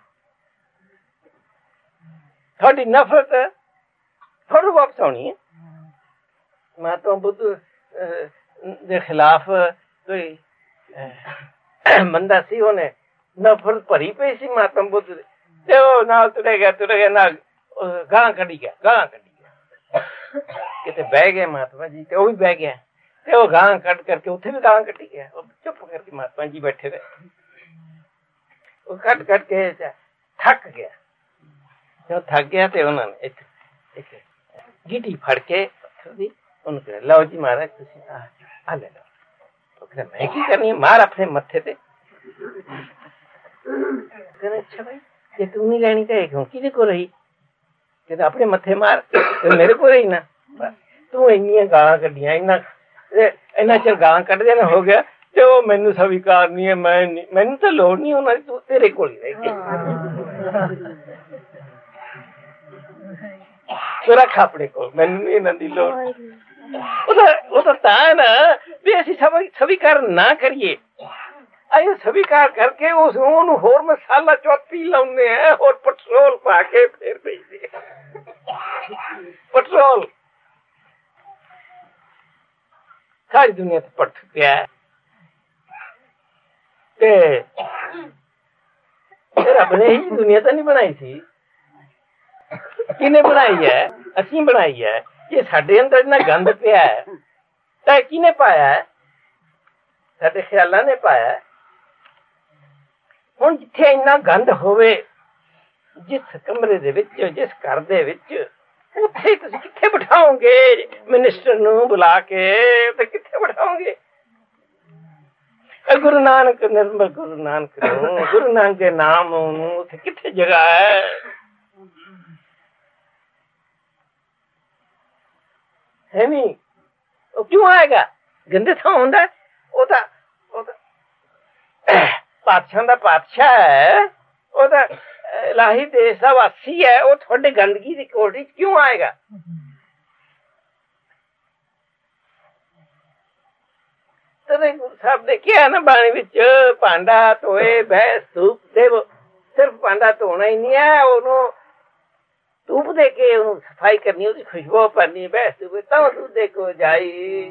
ਤੁਹਾਡੀ ਨਫ਼ਰਤ ਤੁਹਾਨੂੰ ਵਾਪਸ ਆਉਣੀ ਹੈ ਮਹਾਤਮਾ ਬੁੱਧ ਦੇ ਖਿਲਾਫ ਕੋਈ ਬੰਦਾ ਸੀ ਉਹਨੇ ਨਫ਼ਰਤ ਭਰੀ ਪਈ ਸੀ ਮਹਾਤਮਾ ਬੁੱਧ ਦੇ, ਤੇ ਉਹ ਨਾਲ ਤੁਰੇ ਗਿਆ ਤੁਰੇ ਗਿਆ ਨਾਲ ਗਾਲਾਂ ਕੱਢੀ ਗਿਆ ਗਾਲਾਂ ਕੱਢੀ ਗਿਆ। ਕਿਤੇ ਬਹਿ ਗਏ ਮਹਾਤਮਾ ਜੀ ਤੇ ਉਹ ਵੀ ਬਹਿ ਗਿਆ ਤੇ ਉਹ ਗਾਲਾਂ ਕੱਢ ਕਰਕੇ ਉੱਥੇ ਵੀ ਗਾਲਾਂ ਕੱਢੀ ਗਿਆ। ਉਹ ਚੁੱਪ ਕਰਕੇ ਮਹਾਤਮਾ ਜੀ ਬੈਠੇ ਰਹੇ। ਉਹ ਕੱਢ ਕੱਢ ਕੇ ਥੱਕ ਗਿਆ। ਜਦੋਂ ਥੱਕ ਗਿਆ ਤੇ ਉਹਨਾਂ ਨੇ ਇੱਕ ਇੱਕ ਗੀਟੀ ਫੜ ਕੇ ਉਹਨੂੰ ਕਿਹਾ ਲਓ ਜੀ ਮਹਾਰਾਜ ਤੁਸੀਂ ਆ ਲੈ ਲਓ। ਉਹ ਕਹਿੰਦਾ ਮੈਂ ਕੀ ਕਰਨੀ ਹੈ, ਮਾਰ ਆਪਣੇ ਮੱਥੇ ਤੇ। ਕਹਿੰਦਾ ਅੱਛਾ ਭਾਈ ਜੇ ਤੂੰ ਨਹੀਂ ਲੈਣੀ ਤਾਂ ਕਿਉਂ ਕਿਹਦੇ ਕੋਲ ਰਹੀ? ਕਹਿੰਦਾ ਆਪਣੇ ਮੱਥੇ ਮਾਰ ਤੇ ਮੇਰੇ ਕੋਲ ਰਹੀ ਨਾ। ਤੂੰ ਇੰਨੀਆਂ ਗਾਲਾਂ ਕੱਢੀਆਂ ਇੰਨਾ ਇੰਨਾ ਚਿਰ ਗਾਲਾਂ ਕੱਢਦੇ ਨਾ ਹੋ ਗਿਆ ਤੇ ਉਹ ਮੈਨੂੰ ਸਵੀਕਾਰ ਨਹੀਂ ਹੈ, ਮੈਂ ਨਹੀਂ, ਮੈਨੂੰ ਤਾਂ ਲੋੜ ਨਹੀਂ ਉਹਨਾਂ ਦੀ, ਤੂੰ ਤੇਰੇ ਕੋਲ ਹੀ ਰਹੇਗੀ। ਤੂੰ ਰੱਖ ਆਪਣੇ ਕੋਲ, ਮੈਨੂੰ ਨਹੀਂ ਇਹਨਾਂ ਦੀ ਲੋੜ। ਉਹਦਾ ਉਹ ਤਾਂ ਤਾਂ ਨਾ ਵੀ ਅਸੀਂ ਸਵੀਕਾਰ ਨਾ ਕਰੀਏ। ਅਸੀਂ ਸਵੀਕਾਰ ਕਰਕੇ ਉਸ ਉਹਨੂੰ ਹੋਰ ਮਸਾਲਾ ਚੌਥੀ ਲਾਉਂਦੇ ਆ, ਹੋਰ ਪੈਟਰੋਲ ਪਾ ਕੇ ਫੇਰ ਭੇਜਦੇ ਪੈਟਰੋਲ। ਸਾਰੀ ਦੁਨੀਆ ਤੇ ਪਟ ਪਿਆ ਤੇ ਰੱਬ ਨੇ ਹੀ ਦੁਨੀਆ ਤਾਂ ਨਹੀਂ ਬਣਾਈ ਸੀ। ਕਿਹਨੇ ਬਣਾਈ ਹੈ? ਅਸੀਂ ਬਣਾਈ ਹੈ। ਜੇ ਸਾਡੇ ਅੰਦਰ ਇੰਨਾ ਗੰਦ ਪਿਆ ਹੈ ਤਾਂ ਕਿਹਨੇ ਪਾਇਆ ਹੈ? ਸਾਡੇ ਖਿਆਲਾਂ ਨੇ ਪਾਇਆ। ਹੁਣ ਜਿੱਥੇ ਇੰਨਾ ਗੰਦ ਹੋਵੇ, ਜਿਸ ਕਮਰੇ ਦੇ ਵਿੱਚ, ਜਿਸ ਘਰ ਦੇ ਵਿੱਚ, ਉੱਥੇ ਤੁਸੀਂ ਕਿੱਥੇ ਬਿਠਾਓਗੇ ਮਿਨਿਸਟਰ ਨੂੰ ਬੁਲਾ ਕੇ? ਤੇ ਕਿੱਥੇ ਬਿਠਾਓਗੇ? ਗੁਰੂ ਨਾਨਕ ਨਿਰਮਲ ਗੁਰੂ ਨਾਨਕ ਨੂੰ, ਗੁਰੂ ਨਾਨਕ ਦੇ ਨਾਮ ਨੂੰ ਉੱਥੇ ਕਿੱਥੇ ਜਗ੍ਹਾ ਹੈ? ਹੈ ਨੀ। ਉਹ ਕਿਉਂ ਆਏਗਾ? ਗੰਦੇ ਥਾਂ ਹੁੰਦਾ। ਉਹ ਤਾਂ ਉਹ ਤਾਂ ਪਾਤਸ਼ਾਹ ਦਾ ਪਾਤਸ਼ਾਹ ਹੈ, ਉਹ ਤਾਂ ਇਲਾਹੀ ਦੇਸ਼ ਦਾ ਵਾਸੀ ਹੈ। ਉਹ ਤੁਹਾਡੇ ਗੰਦਗੀ ਦੀ ਕੋਠੀ ਚ ਕਿਉਂ ਆਏਗਾ? ਗੁਰੂ ਸਾਹਿਬ ਨੇ ਕਿਹਾ ਨਾ ਬਾਣੀ ਵਿੱਚ, ਭਾਂਡਾ ਧੋਏ ਬਹਿ ਧੂਪ ਦੇਵ। ਸਿਰਫ ਭਾਂਡਾ ਧੋਣਾ ਹੀ ਨਹੀਂ ਹੈ, ਉਹਨੂੰ ਧੂਪ ਦੇ ਕੇ ਉਹਨੂੰ ਸਫਾਈ ਕਰਨੀ, ਉਹਦੀ ਖੁਸ਼ਬੂ ਭਰਨੀ, ਬਹਿ ਧੂਪ ਤਾਂ ਤੂੰ ਦੇਖੋ ਜਾਈ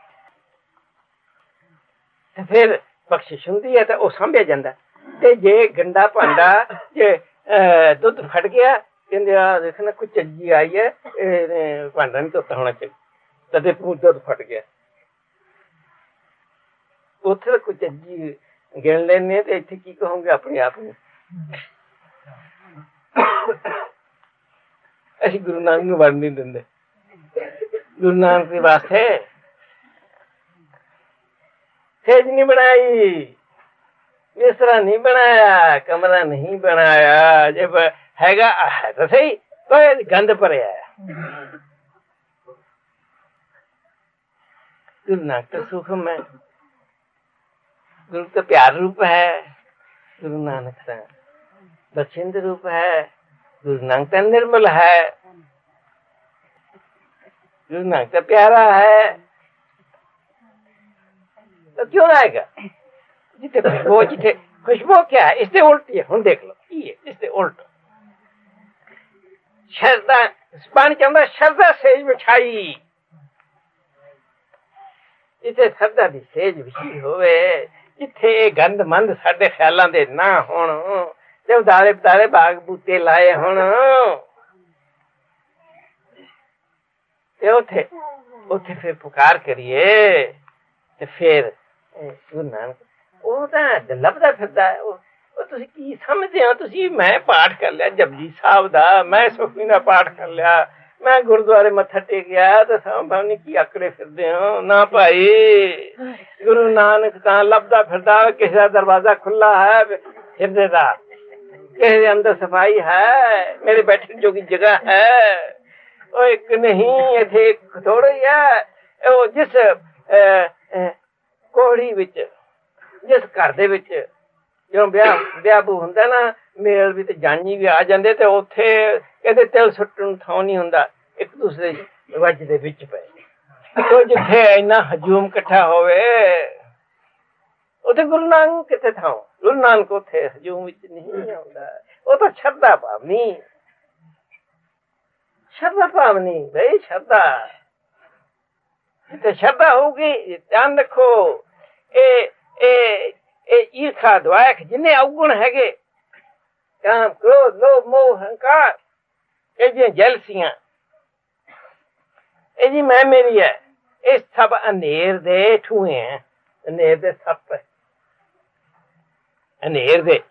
ਤੇ ਫਿਰ ਬਖਸ਼ਿਸ਼ ਹੁੰਦੀ ਹੈ ਤਾਂ ਉਹ ਸਾਂਭਿਆ ਜਾਂਦਾ। ਤੇ ਜੇ ਗੰਦਾ ਭਾਂਡਾ, ਜੇ ਦੁੱਧ ਫਟ ਗਿਆ, ਕਹਿੰਦੇ ਆ ਦੇਖਣਾ ਕੋਈ ਚੱਜੀ ਆਈ ਹੈ, ਇਹ ਭਾਂਡਾ ਨਹੀਂ ਧੋਤਾ ਹੋਣਾ ਚਾਹੀਦਾ, ਤਦੇ ਦੁੱਧ ਫਟ ਗਿਆ। ਉੱਥੇ ਤਾਂ ਕੋਈ ਚੱਜੀ ਗਿਣ ਲੈਂਦੇ ਤੇ ਇੱਥੇ ਕੀ ਕਹੋਗੇ ਆਪਣੇ ਆਪ ਨੂੰ? ਅਸੀਂ ਗੁਰੂ ਨਾਨਕ ਨੂੰ ਵੜ ਨਹੀਂ ਦਿੰਦੇ। ਗੁਰੂ ਨਾਨਕ ਦੇ ਵਾਸਤੇ ਸੇਜ ਨਹੀਂ ਬਣਾਈ, ਬਿਸਤਰਾ ਨਹੀਂ ਬਣਾਇਆ, ਕਮਰਾ ਨਹੀਂ ਬਣਾਇਆ। ਜੇ ਹੈਗਾ ਹੈ ਤਾਂ ਸਹੀ, ਕੋਈ ਗੰਦ ਭਰਿਆ ਹੈ। ਗੁਰੂ ਨਾਨਕ ਤਾਂ ਸੂਖਮ ਹੈ, गुरु का प्यार रूप है, गुरु नानक का बखशिंद रूप है, गुरु नानक का निर्मल है, गुरु नानक का प्यारा है। तो क्यों आएगा? जिथे खुशबू, जिथे खुशबू क्या है? इससे उल्टी है। हम देख लो ये इससे उल्ट श्रद्धा पानी चाहता, श्रद्धा सेज बिछाई। जिथे श्रद्धा की सेज बिछी होवे, जिथे गंद मंद साडे ख्यालां दे ना होण, ते उदारे बदारे बाग बूटे लाए होण, ते उथे उथे फिर पुकार करिए ते फिर गुरु नानक ਉਹ ਤਾਂ ਲੱਭਦਾ ਫਿਰਦਾ। ਉਹ ਤੁਸੀਂ ਕੀ ਸਮਝਦੇ ਹੋ? ਤੁਸੀਂ ਮੈਂ ਪਾਠ ਕਰ ਲਿਆ ਜਪਜੀ ਸਾਹਿਬ ਦਾ, ਮੈਂ ਸੁਖਮਨੀ ਦਾ ਪਾਠ ਕਰ ਲਿਆ, ਮੈਂ ਗੁਰਦੁਆਰੇ ਮੱਥਾ ਟੇਕਿਆ ਤੇ ਸਾਹਮਣੇ ਕੀ ਆਕੜੇ ਫਿਰਦੇ ਹੋ? ਨਾ ਭਾਈ, ਗੁਰੂ ਨਾਨਕ ਤਾਂ ਲੱਭਦਾ ਫਿਰਦਾ। ਕਿਸੇ ਦਾ ਦਰਵਾਜ਼ਾ ਖੁੱਲਾ ਹੈ ਹਿਰਦੇ ਦਾ, ਕਿਸੇ ਦੇ ਅੰਦਰ ਸਫਾਈ ਹੈ, ਮੇਰੇ ਬੈਠਣ ਜੋਗੀ ਜਗ੍ਹਾ ਹੈ। ਉਹ ਇੱਕ ਨਹੀਂ, ਇੱਥੇ ਇੱਕ ਥੋੜਾ ਹੀ ਹੈ। ਉਹ ਜਿਸ ਕੋਹੜੀ ਵਿੱਚ, ਜਿਸ ਘਰ ਦੇ ਵਿੱਚ ਜਦੋਂ ਵਿਆਹ ਵਿਆਹ ਬੂ ਹੁੰਦਾ ਨਾ, ਮੇਲ ਵੀ ਤੇ ਜਾਨੀ ਵੀ ਆ ਜਾਂਦੇ, ਤੇ ਉੱਥੇ ਕਹਿੰਦੇ ਤਿਲ ਸੁੱਟਣ ਨੂੰ ਥਾਂ ਨਹੀਂ ਹੁੰਦਾ, ਇੱਕ ਦੂਸਰੇ ਵੱਜ ਦੇ ਵਿੱਚ ਪਏ। ਉਹ ਜਿੱਥੇ ਇੰਨਾ ਹਜੂਮ ਇਕੱਠਾ ਹੋਵੇ, ਉੱਥੇ ਗੁਰੂ ਨਾਨਕ ਕਿੱਥੇ ਥਾਂ? ਗੁਰੂ ਨਾਨਕ ਉੱਥੇ ਹਜੂਮ ਵਿੱਚ ਨਹੀਂ ਆਉਂਦਾ। ਉਹ ਤਾਂ ਸ਼ਰਧਾ ਭਾਵਨੀ, ਸ਼ਰਧਾ ਭਾਵਨੀ ਬਈ, ਸ਼ਰਧਾ। ਜਿੱਥੇ ਸ਼ਰਧਾ ਹੋਊਗੀ, ਧਿਆਨ ਰੱਖੋ, ਇਹ ਇਹ ਇਹ ਈਰਖਾ ਦੁਆਇਖ ਜਿੰਨੇ ਔਗੁਣ ਹੈਗੇ, ਕਾਮ ਕ੍ਰੋਧ ਲੋਭ ਮੋਹ ਹੰਕਾਰ, ਇਹ ਜਿਹੀਆਂ ਜੈਲਸੀਆਂ, ਇਹ ਜੀ ਮੈਂ ਮੇਰੀ ਹੈ, ਇਹ ਸਭ ਹਨੇਰ ਦੇ ਠੂਏ ਹੈ, ਹਨੇਰ ਦੇ ਸੱਪ ਹੈ, ਹਨੇਰ ਦੇ।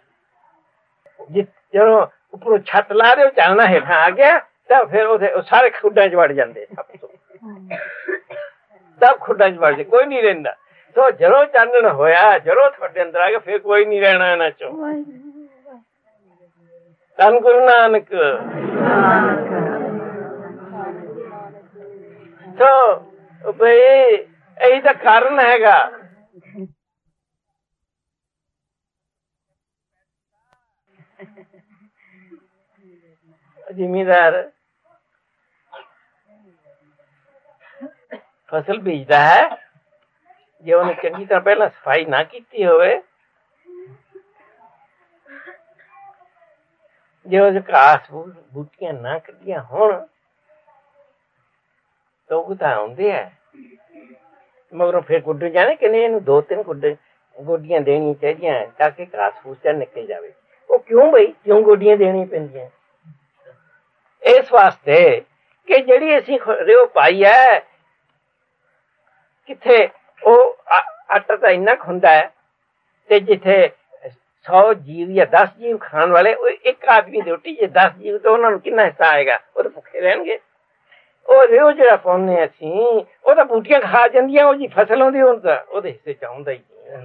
ਜਦੋਂ ਉੱਪਰੋਂ ਛੱਤ ਲਾ ਰਹੇ ਚਾਨਣਾ ਹੇਠਾਂ ਆ ਗਿਆ ਤਾਂ ਫਿਰ ਉਹਦੇ ਸਾਰੇ ਖੁੱਡਾਂ ਚ ਵੜ ਜਾਂਦੇ, ਸਭ ਤੋਂ ਸਭ ਖੁੱਡਾਂ ਚ ਵੜ ਜਾਂਦੇ, ਕੋਈ ਨਹੀਂ ਰਹਿੰਦਾ। ਸੋ ਜਦੋਂ ਚਾਨਣ ਹੋਇਆ, ਜਦੋਂ ਤੁਹਾਡੇ ਅੰਦਰ ਆ ਗਿਆ, ਫਿਰ ਕੋਈ ਨਹੀਂ ਰਹਿਣਾ ਇਹਨਾਂ ਚੋਂ। ਧੰਨ ਗੁਰੂ ਨਾਨਕ। ਸੋ ਬਈ ਇਹੀ ਤਾਂ ਕਾਰਨ ਹੈਗਾ। ਜ਼ਿਮੀਦਾਰ ਫਸਲ ਬੀਜਦਾ ਹੈ, ਜੇ ਉਹਨੇ ਚੰਗੀ ਤਰ੍ਹਾਂ ਪਹਿਲਾਂ ਸਫਾਈ ਨਾ ਕੀਤੀ ਹੋਵੇ, ਜੇ ਉਹ ਘਾਸ ਬੂਟੀਆਂ ਨਾ ਕੱਢੀਆਂ ਹੋਣ ਤਾਂ ਉਹ ਤਾਂ ਆਉਂਦੇ ਹੈ, ਮਗਰੋਂ ਫਿਰ ਗੁੱਡ ਜਾਣੇ ਕਿ ਨਹੀਂ, ਇਹਨੂੰ ਦੋ ਤਿੰਨ ਗੁੱਡ ਗੋਡੀਆਂ ਦੇਣੀਆਂ ਚਾਹੀਦੀਆਂ ਤਾਂ ਕਿ ਘਾਸ ਫੂਸ ਨਿਕਲ ਜਾਵੇ। ਉਹ ਕਿਉਂ ਬਈ, ਕਿਉਂ ਗੋਡੀਆਂ ਦੇਣੀਆਂ ਪੈਂਦੀਆਂ? ਇਸ ਵਾਸਤੇ ਕਿ ਜਿਹੜੀ ਅਸੀਂ ਰਿਓ ਪਾਈ ਹੈ, ਕਿੱਥੇ ਉਹ ਆਟਾ ਤਾਂ ਇੰਨਾ ਕੁ ਹੁੰਦਾ ਹੈ, ਤੇ ਜਿੱਥੇ ਸੌ ਜੀਵ ਜਾਂ ਦਸ ਜੀਵ ਖਾਣ ਵਾਲੇ, ਉਹ ਇੱਕ ਆਦਮੀ ਦੀ ਰੋਟੀ ਜੇ ਦਸ ਜੀਵ, ਤਾਂ ਉਹਨਾਂ ਨੂੰ ਕਿੰਨਾ ਹਿੱਸਾ ਆਏਗਾ? ਉਹ ਤਾਂ ਭੁੱਖੇ ਰਹਿਣਗੇ। ਉਹ ਰਿਓ ਜਿਹੜਾ ਪਾਉਂਦੇ ਅਸੀਂ, ਉਹ ਤਾਂ ਬੂਟੀਆਂ ਖਾ ਜਾਂਦੀਆਂ, ਉਹ ਜੀ ਫਸਲ ਆਉਂਦੀ, ਹੁਣ ਤਾਂ ਉਹਦੇ ਹਿੱਸੇ ਚ ਆਉਂਦਾ ਹੀ ਨਹੀਂ,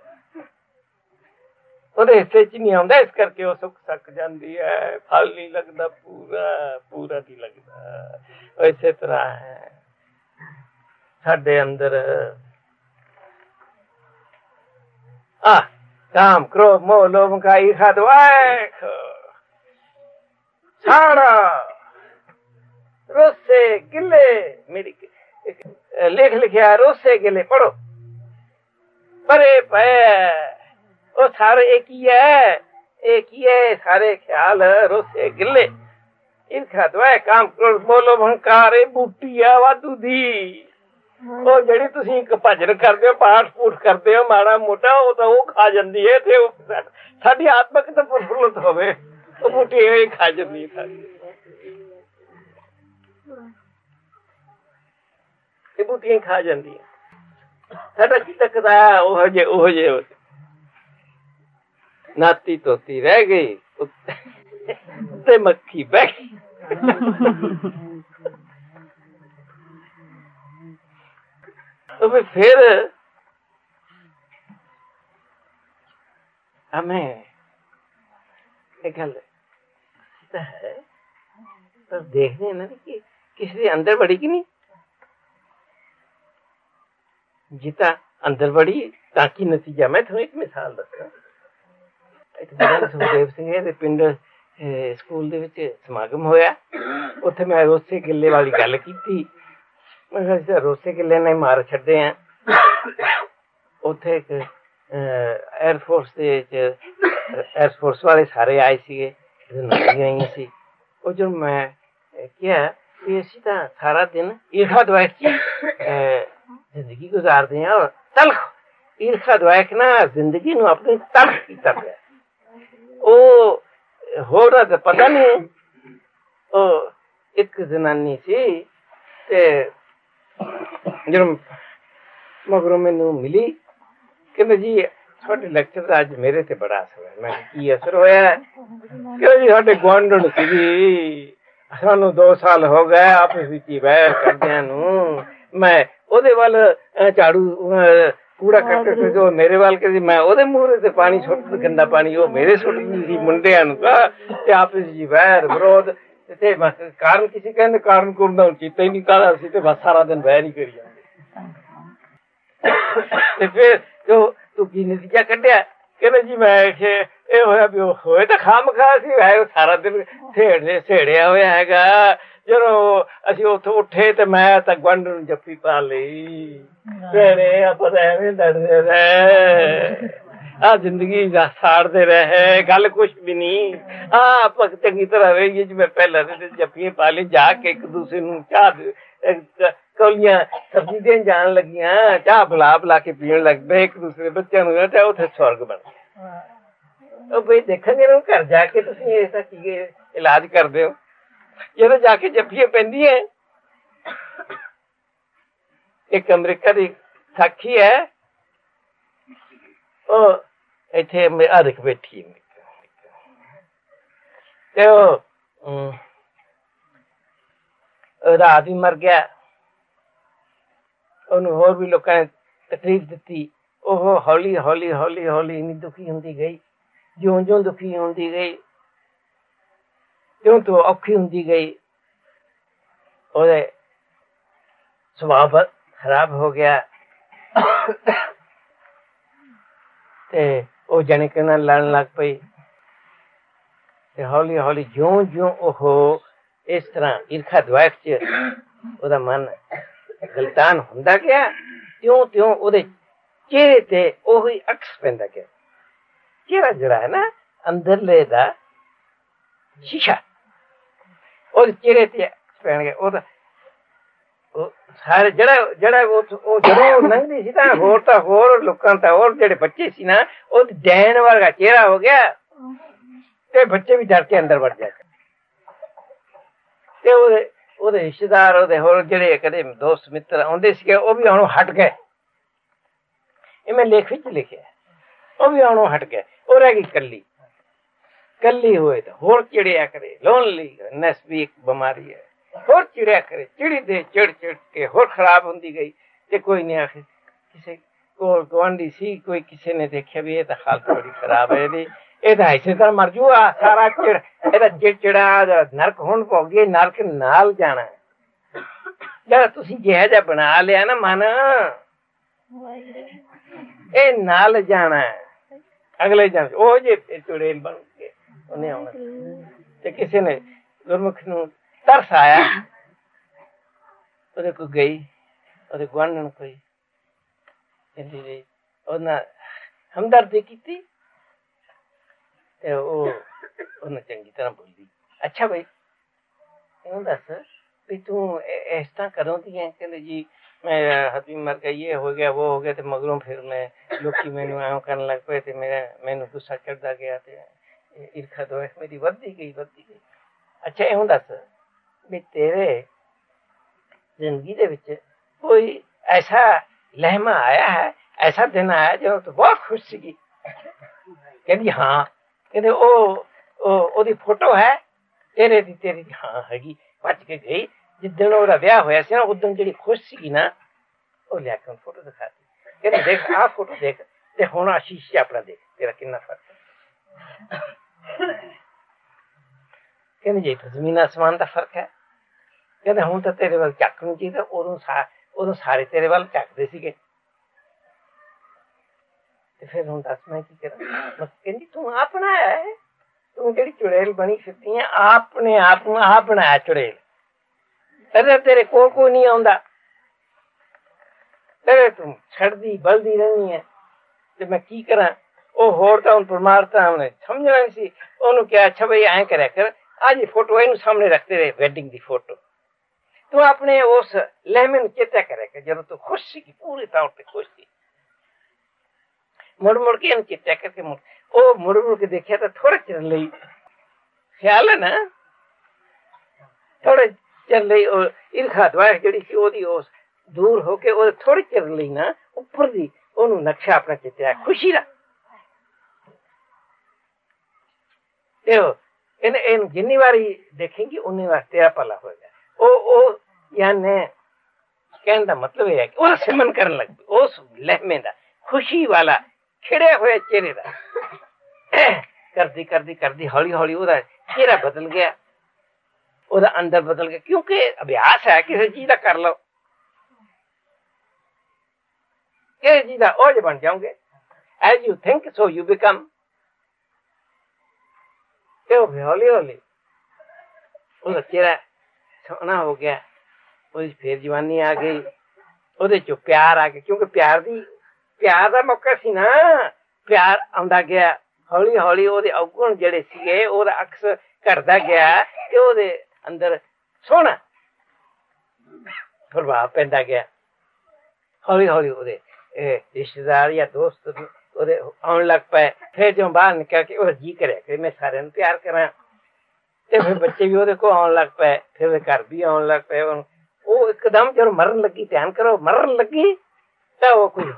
ਉਹਦੇ ਹਿੱਸੇ ਚ ਨਹੀਂ ਆਉਂਦਾ। ਇਸ ਕਰਕੇ ਉਹ ਸੁੱਕ ਸੱਕ ਜਾਂਦੀ ਹੈ, ਫਲ ਨਹੀਂ ਲੱਗਦਾ, ਪੂਰਾ ਪੂਰਾ ਨਹੀਂ ਲੱਗਦਾ। ਇਸੇ ਤਰ੍ਹਾਂ ਹੈ ਸਾਡੇ ਅੰਦਰ ਆ ਕਾਮ ਕ੍ਰੋਧ ਮੋਹ ਲੋਭ ਕਾ ਈਰਖਾ ਦੁਆਇਖ, ਸਾੜਾ ਰੋਸੇ ਗਿਲੇ, ਮੇਰੀ ਲੇਖ ਲਿਖਿਆ ਰੋਸੇ ਗਿਲੇ ਪੜੋ ਪਰੇ ਪੈ, ਉਹ ਸਾਰੇ ਇੱਕ ਹੀ ਹੈ, ਇੱਕ ਹੀ ਹੈ ਸਾਰੇ ਖਿਆਲ ਰੋਸੇ ਗਿਲੇ ਈਰਖਾ ਦੁਆਇਖ ਕਾਮ ਕ੍ਰੋਧ ਮੋਹ ਲੋਭ ਹੰਕਾਰ, ਇਹ ਬੂਟੀ ਆ ਵਾਧੂ ਦੀ। ਉਹ ਜਿਹੜੀ ਤੁਸੀਂ ਇੱਕ ਭਜਨ ਕਰਦੇ ਹੋ, ਪਾਠ ਪੂਠ ਕਰਦੇ ਹੋ ਮਾੜਾ ਮੋਟਾ, ਉਹ ਤਾਂ ਉਹ ਖਾ ਜਾਂਦੀ ਹੈ, ਤੇ ਉਹ ਸਾਡੀ ਆਤਮਾ ਕਿਤੇ ਪ੍ਰਫੁੱਲਤ ਹੋਵੇ, ਉਹ ਬੂਟੀ ਇਹ ਖਾ ਜਾਂਦੀ ਹੈ, ਇਹ ਬੂਟੀਆਂ ਖਾ ਜਾਂਦੀ ਹੈ। ਸਾਡਾ ਕੀ ਤੱਕਦਾ ਉਹ ਜੇ ਉਹ ਜੇ ਨਾਤੀ ਤੋਤੀ ਰਹਿ ਗਈ, ਉੱਤੇ ਮੱਖੀ ਬਹਿ ਗਈ। फिर हमें एक गल है, पर देखने ना कि किसी अंदर बड़ी कि नहीं, जिता अंदर बड़ी ताकि नतीजा। मैं तुम्हें एक मिसाल दसा, सुखदेव सिंह दे पिंड स्कूल दे विच समागम होया, उत्थे मैं रोसे गिले वाली गल कीती। मैं रोसे किले ने मार छड्डे हैं, उत्थे एक एयरफोर्स दे एयरफोर्स वाले सारे आए सीगे, आई सी। ਉਹ जो मैं किया कि असी तो सारा दिन ईर्खा द्वैत की जिंदगी गुजारते हैं, और तलख ईर्खा द्वैत ना जिंदगी नूं अपनी तलख कीता पिया। ਉਹ ਹੋਰ ਤਾਂ ਪਤਾ ਨਹੀਂ। ਉਹ ਇੱਕ ਜਨਾਨੀ ਸੀ, ਤੇ ਜਦੋਂ ਮਗਰੋਂ ਮੈਨੂੰ ਮਿਲੀ, ਕਹਿੰਦੇ ਜੀ ਤੁਹਾਡੇ ਲੈਕਚਰ ਦਾ ਅੱਜ ਮੇਰੇ ਤੇ ਬੜਾ ਅਸਰ ਹੋਇਆ। ਮੈਂ ਕੀ ਅਸਰ ਹੋਇਆ? ਕਹਿੰਦੇ ਜੀ ਸਾਡੇ ਗੁਆਂਢਣ ਸੀਗੀ, ਸਾਨੂੰ ਦੋ ਸਾਲ ਹੋ ਗਏ ਆਪਸ ਵਿੱਚ ਹੀ ਵੈਰ ਕਰਦਿਆਂ ਨੂੰ। ਮੈਂ ਉਹਦੇ ਵੱਲ ਝਾੜੂ ਕੂੜਾ ਕੱਟ ਕੇ ਜੋ ਮੇਰੇ ਵੱਲ ਕਹਿੰਦੀ, ਮੈਂ ਉਹਦੇ ਮੂਹਰੇ ਤੇ ਪਾਣੀ ਸੁੱਟ ਗੰਦਾ ਪਾਣੀ ਉਹ ਮੇਰੇ ਸੁੱਟਦੀ ਸੀ ਮੁੰਡਿਆਂ ਨੂੰ, ਤੇ ਆਪਸ ਵਿੱਚ ਵੈਰ ਵਿਰੋਧ। ਤੇ ਕਾਰਨ ਕਿਸੇ ਕਹਿੰਦੇ ਕਾਰਨ ਕੁਰਨ ਦਾ ਚੇਤਾ ਹੀ ਨਹੀਂ ਕਾਹਦਾ ਸੀ, ਤੇ ਬਸ ਸਾਰਾ ਦਿਨ ਵੈਰ ਹੀ ਕਰੀ ਜਾਂਦੇ। ਤੇ ਫਿਰ ਜੋ ਤੂੰ ਕੀ ਨਤੀਜਾ ਕੱਢਿਆ? ਕਹਿੰਦੇ ਜੀ ਮੈਂ ਇਹ ਹੋਇਆ ਵੀ ਉਹ ਹੋਏ ਤਾਂ ਖਾਮ ਖਾ ਸੀ, ਹੈ ਸਾਰਾ ਦਿਨ ਸੇੜਦੇ ਸੇੜਿਆ ਹੋਇਆ ਹੈਗਾ। ਜਦੋਂ ਅਸੀਂ ਉੱਥੋਂ ਉੱਠੇ ਤੇ ਮੈਂ ਤਾਂ ਗੁਆਂਢ ਨੂੰ ਜੱਫੀ ਪਾ ਲਈ, ਭੈਣੇ ਆਪਾਂ ਤਾਂ ਐਵੇਂ ਲੜਦੇ ਰਹੇ, ਆ ਜ਼ਿੰਦਗੀ ਦਾ ਸਾੜਦੇ ਰਹੇ, ਗੱਲ ਕੁਛ ਵੀ ਨਹੀਂ। ਆ ਆਪਾਂ ਚੰਗੀ ਤਰ੍ਹਾਂ ਰਹੀਏ ਜਿਵੇਂ ਪਹਿਲਾਂ ਜੱਫੀਆਂ ਪਾ ਲਈ, ਜਾ ਕੇ ਇੱਕ ਦੂਸਰੇ ਨੂੰ ਚਾਹ कौलियां सब्जी देन जान लगियां, चाह बुला बुला के पीण लग पे एक दूसरे बच्चों नूं, ते उत्थे स्वर्ग बन गया। ओ भाई देखेंगे ना घर जाके तुसीं ऐसा की इलाज करदे हो, ਜਦੋਂ जाके जफ्फियां पैंदियां। एक अमरीका दी साखी है, ओ इत्थे अरक बैठी ते ओ रात भी मर गया, ਉਹਨੂੰ ਹੋਰ ਵੀ ਲੋਕਾਂ ਨੇ ਤਕਲੀਫ ਦਿੱਤੀ। ਉਹ ਹੌਲੀ ਹੌਲੀ ਹੌਲੀ ਹੌਲੀ ਇੰਨੀ ਦੁਖੀ ਹੁੰਦੀ ਗਈ, ਜਿਉਂ ਜਿਉਂ ਦੁਖੀ ਹੁੰਦੀ ਗਈ ਤਿਉਂ ਤਿਉਂ ਔਖੀ ਹੁੰਦੀ ਗਈ। ਉਹਦੇ ਸੁਭਾਅ ਖਰਾਬ ਹੋ ਗਿਆ ਤੇ ਉਹ ਜਾਣੀ ਕਿ ਨਾਲ ਲੜਨ ਲੱਗ ਪਈ। ਤੇ ਹੌਲੀ ਹੌਲੀ ਜਿਉਂ ਜਿਉਂ ਉਹ ਇਸ ਤਰ੍ਹਾਂ ਈਰਖਾ ਦੁਆਇਕ ਚ ਉਹਦਾ ਮਨ ਗਲਤਾਨ ਹੁੰਦਾ ਗਿਆ, ਤਿਉਂ ਤਿਉਂ ਉਹਦੇ ਚਿਹਰੇ ਤੇ ਉਹੀ ਅਕਸ ਪੈਂਦਾ ਗਿਆ। ਚਿਹਰਾ ਜਿਹੜਾ ਹੈ ਨਾ ਅੰਦਰਲੇ ਦਾ ਸ਼ੀਸ਼ਾ, ਉਹਦੇ ਚਿਹਰੇ ਤੇ ਅਕਸ ਪੈਣ ਗਿਆ। ਉਹਦਾ ਉਹ ਸਾਰੇ ਜਿਹੜਾ ਜਿਹੜਾ ਉਹ ਜਦੋਂ ਲੰਘਦੀ ਸੀ ਤਾਂ ਹੋਰ ਤਾਂ ਹੋਰ ਲੋਕਾਂ ਤਾਂ ਹੋਰ ਜਿਹੜੇ ਬੱਚੇ ਸੀ ਨਾ, ਉਹਦੀ ਡੈਣ ਵਰਗਾ ਚਿਹਰਾ ਹੋ ਗਿਆ ਤੇ ਬੱਚੇ ਵੀ ਡਰ ਕੇ ਅੰਦਰ ਵੜ ਜਾਂਦੇ। ਤੇ ਉਹਦੇ ਉਹਦੇ ਰਿਸ਼ਤੇਦਾਰ, ਉਹਦੇ ਹੋਰ ਜਿਹੜੇ ਕਦੇ ਦੋਸਤ ਮਿੱਤਰ ਆਉਂਦੇ ਸੀਗੇ, ਉਹ ਵੀ ਹੁਣ ਹਟ ਗਏ। ਇਹ ਮੈਂ ਲੇਖ ਵਿੱਚ ਲਿਖਿਆ, ਉਹ ਵੀ ਹੁਣ ਹਟ ਗਏ। ਉਹ ਰਹਿ ਗਈ ਕੱਲੀ। ਕੱਲੀ ਹੋਏ ਤਾਂ ਹੋਰ ਚਿੜਿਆ ਕਰੇ, ਲੋਨਲੀਨੈਸ ਵੀ ਇੱਕ ਬਿਮਾਰੀ ਹੈ, ਹੋਰ ਚਿੜਿਆ ਕਰੇ, ਚਿੜੀ ਦੇ ਚਿੜ ਚਿੜ ਕੇ ਹੋਰ ਖਰਾਬ ਹੁੰਦੀ ਗਈ। ਤੇ ਕੋਈ ਨਹੀਂ ਆਖਿਰ ਕਿਸੇ ਕੋਲ ਗੁਆਂਢੀ ਸੀ, ਕੋਈ ਕਿਸੇ ਨੇ ਦੇਖਿਆ ਵੀ ਇਹ ਤਾਂ ਹਾਲਤ ਬੜੀ ਖਰਾਬ ਹੈ ਇਹਦੀ, ਇਹ ਤਾਂ ਇਸੇ ਤਰ੍ਹਾਂ ਮਰ ਜੂਗਾ ਸਾਰਾ ਚਿੜ, ਇਹਦਾ ਚਿੜਚਿੜਾ ਨਰਕ ਹੁਣ ਭੋਗੀ, ਨਰਕ ਨਾਲ ਜਾਣਾ। ਜਦ ਤੁਸੀਂ ਜਿਹੋ ਜਿਹਾ ਬਣਾ ਲਿਆ ਨਾ ਮਨ, ਇਹ ਨਾਲ ਜਾਣਾ ਅਗਲੇ ਜਨ। ਉਹ ਜੇ ਚੁੜੇਲ ਬਣ ਕੇ ਉਹਨੇ ਆਉਣਾ। ਤੇ ਕਿਸੇ ਨੇ ਗੁਰਮੁਖ ਨੂੰ ਤਰਸ ਆਇਆ, ਉਹਦੇ ਕੋਲ ਗਈ, ਉਹਦੇ ਗੁਆਂਢਣ ਕੋਈ ਉਹਨਾਂ ਹਮਦਰਦੀ ਕੀਤੀ ਤੇ ਉਹ ਉਹਨੂੰ ਚੰਗੀ ਤਰ੍ਹਾਂ ਬੋਲੀ। ਅੱਛਾ ਬਈ ਇਹਨੂੰ ਦੱਸ ਵੀ ਤੂੰ ਇਸ ਤਰ੍ਹਾਂ ਕਦੋਂ ਦੀ ਹੈ? ਕਹਿੰਦੇ ਜੀ ਮੈਂ ਹੱਥੀ ਮਰ ਗਿਆ, ਇਹ ਹੋ ਗਿਆ ਉਹ ਹੋ ਗਿਆ। ਤੇ ਮਗਰੋਂ ਫਿਰ ਮੈਂ ਲੋਕੀ ਮੈਨੂੰ ਐਂ ਕਰਨ ਲੱਗ ਪਏ ਤੇ ਮੇਰਾ ਮੈਨੂੰ ਗੁੱਸਾ ਚੜਦਾ ਗਿਆ ਤੇ ਈਰਖਾ ਦੋਸ਼ ਮੇਰੀ ਵੱਧਦੀ ਗਈ ਵੱਧਦੀ ਗਈ। ਅੱਛਾ ਇਹਨੂੰ ਦੱਸ ਵੀ ਤੇਰੇ ਜ਼ਿੰਦਗੀ ਦੇ ਵਿੱਚ ਕੋਈ ਐਸਾ ਲਹਿਮਾ ਆਇਆ ਹੈ, ਐਸਾ ਦਿਨ ਆਇਆ ਜਦੋਂ ਤੂੰ ਬਹੁਤ ਖੁਸ਼ ਸੀਗੀ? ਕਹਿੰਦੀ ਹਾਂ। ਕਹਿੰਦੇ ਉਹ ਉਹਦੀ ਫੋਟੋ ਹੈ ਤੇਰੇ ਦੀ? ਤੇਰੀ ਦੀ ਹਾਂ ਹੈਗੀ। ਭੱਜ ਕੇ ਗਈ, ਜਿੱਦਣ ਉਹਦਾ ਵਿਆਹ ਹੋਇਆ ਸੀ ਨਾ ਉਦਣ ਜਿਹੜੀ ਖੁਸ਼ ਸੀਗੀ ਨਾ, ਉਹ ਲਿਆ ਕੇ ਫੋਟੋ ਦਿਖਾਤੀ। ਕਹਿੰਦੇ ਦੇਖ ਆਹ ਫੋਟੋ ਦੇਖ ਤੇ ਹੁਣ ਆ ਸ਼ੀਸ਼ੇ ਆਪਣਾ ਦੇਖ, ਤੇਰਾ ਕਿੰਨਾ ਫਰਕ ਹੈ। ਕਹਿੰਦੇ ਜੀ ਜ਼ਮੀਨ ਆਸਮਾਨ ਦਾ ਫਰਕ ਹੈ। ਕਹਿੰਦੇ ਹੁਣ ਤਾਂ ਤੇਰੇ ਵੱਲ ਝੱਕ ਨੂੰ ਚਾਹੀਦਾ, ਉਦੋਂ ਸਾ ਉਦੋਂ ਸਾਰੇ ਤੇਰੇ ਵੱਲ ਝੱਕਦੇ ਸੀਗੇ। ਤੇ ਫਿਰ ਹੁਣ ਦੱਸ ਮੈਂ ਕੀ ਕਰਾਂ? ਕਹਿੰਦੀ ਤੂੰ ਆਪ ਬਣਾਇਆ ਹੈ, ਤੂੰ ਜਿਹੜੀ ਚੁੜੇਲ ਬਣੀ ਫਿਰਦੀ ਹੈ, ਆਪਣੇ ਆਪ ਨੂੰ ਆਪ ਬਣਾਇਆ ਚੁੜੇਲ। ਤੇਰੇ ਤੇਰੇ ਕੋਲ ਕੋਈ ਨਹੀਂ ਆਉਂਦਾ, ਤੇਰੇ ਤੂੰ ਛੱਡਦੀ ਬਲਦੀ ਰਹਿੰਦੀ ਹੈ। ਤੇ ਮੈਂ ਕੀ ਕਰਾਂ? ਉਹ ਹੋਰ ਤਾਂ ਹੁਣ ਪਰਮਾਰਥਾ ਉਹਨੇ ਸਮਝਣਾ ਨਹੀਂ ਸੀ। ਉਹਨੂੰ ਕਿਹਾ ਅੱਛਾ ਬਈ ਐਂ ਕਰਿਆ ਕਰ, ਅੱਜ ਫੋਟੋ ਇਹਨੂੰ ਸਾਹਮਣੇ ਰੱਖਦੇ ਰਹੇ, ਵੈਡਿੰਗ ਦੀ ਫੋਟੋ। ਤੂੰ ਆਪਣੇ ਉਸ ਲਹਿਮੇ ਨੂੰ ਚੇਤਾ ਕਰਿਆ ਕਰ ਜਦੋਂ ਤੂੰ ਖੁਸ਼ ਸੀ, ਪੂਰੀ ਤੌਰ ਤੇ ਖੁਸ਼ ਸੀ। ਮੁੜ ਮੁੜ ਕੇ ਇਹਨੂੰ ਚੇਤਾ ਕਰਕੇ ਮੁੜ ਉਹ ਮੁੜ ਮੁੜ ਕੇ ਦੇਖਿਆ ਤਾਂ ਥੋੜੇ ਚਿਰ ਲਈ ਖਿਆਲ ਹੈ ਨਾ, ਥੋੜੇ ਚਿਰ ਲਈ ਉਹ ਈਰਖਾ ਦੁਆਇਕ ਜਿਹੜੀ ਸੀ ਉਹਦੀ ਉਸ ਦੂਰ ਹੋ ਕੇ ਉਹ ਥੋੜੇ ਚਿਰ ਲਈ ਨਾ ਉੱਪਰ ਦੀ ਉਹਨੂੰ ਨਕਸ਼ਾ ਆਪਣਾ ਚੇਤਿਆ ਖੁਸ਼ੀ ਦਾ। ਤੇ ਇਹਨੇ ਇਹਨੂੰ ਜਿੰਨੀ ਵਾਰੀ ਦੇਖੇਂਗੀ ਉਨੀ ਵਾਰ ਤੇਰਾ ਭਲਾ ਹੋਏਗਾ। ਉਹ ਉਹ ਯਾਨੀ ਕਹਿਣ ਦਾ ਮਤਲਬ ਇਹ ਹੈ ਕਿ ਉਹਦਾ ਸਿਮਰਨ ਕਰਨ ਲੱਗ ਪਈ, ਉਸ ਲਹਿਮੇ ਦਾ, ਖੁਸ਼ੀ ਵਾਲਾ ਖਿੜਿਆ ਹੋਇਆ ਚਿਹਰੇ ਦਾ। ਕਰਦੀ ਕਰਦੀ ਕਰਦੀ ਹੌਲੀ ਹੌਲੀ ਉਹਦਾ ਚਿਹਰਾ ਬਦਲ ਗਿਆ, ਉਹਦਾ ਅੰਦਰ ਬਦਲ ਗਿਆ। ਕਿਉਂਕਿ ਅਭਿਆਸ ਹੈ ਕਿਸੇ ਚੀਜ਼ ਦਾ, ਕਰ ਲਓ ਕਿਸੇ ਚੀਜ਼ ਦਾ ਉਹ ਬਣ ਜਾਓਗੇ। As you think so you become. ਤੇ ਉਹ ਹੌਲੀ ਹੌਲੀ ਉਹਦਾ ਚਿਹਰਾ ਸੋਹਣਾ ਹੋ ਗਿਆ, ਉਹਦੀ ਫੇਰ ਜਵਾਨੀ ਆ ਗਈ, ਉਹਦੇ ਚੋਂ ਪਿਆਰ ਆ ਗਿਆ। ਕਿਉਂਕਿ ਪਿਆਰ ਦੀ ਪਿਆਰ ਦਾ ਮੌਕਾ ਸੀ ਨਾ, ਪਿਆਰ ਆਉਂਦਾ ਗਿਆ। ਹੌਲੀ ਹੌਲੀ ਉਹਦੇ ਔਗੁਣ ਜਿਹੜੇ ਸੀਗੇ ਉਹਦਾ ਅਕਸ ਘਟਦਾ ਗਿਆ ਤੇ ਉਹਦੇ ਅੰਦਰ ਸੋਹਣਾ प्रभाव पैंदा गया। हौली हौली ਉਹਦੇ ਰਿਸ਼ਤੇਦਾਰ ਜਾਂ ਦੋਸਤ ਉਹਦੇ ਆਉਣ ਲੱਗ ਪਏ। ਫਿਰ ਜਦੋਂ ਬਾਹਰ ਨਿਕਲ ਕੇ ਉਹ ਜੀ ਕਰਿਆ ਕਿ ਮੈਂ ਸਾਰਿਆਂ ਨੂੰ ਪਿਆਰ ਕਰਾਂ, ਤੇ ਫਿਰ ਬੱਚੇ ਵੀ ਉਹਦੇ ਕੋਲ ਆਉਣ ਲੱਗ ਪਏ। ਫਿਰ ਉਹਦੇ ਘਰ ਵੀ ਆਉਣ ਲੱਗ ਪਏ। ਉਹ ਇੱਕਦਮ ਜਦੋਂ ਮਰਨ ਲੱਗੀ, ਧਿਆਨ ਕਰੋ, ਮਰਨ ਲੱਗੀ ਤਾਂ ਉਹ ਕੋਈ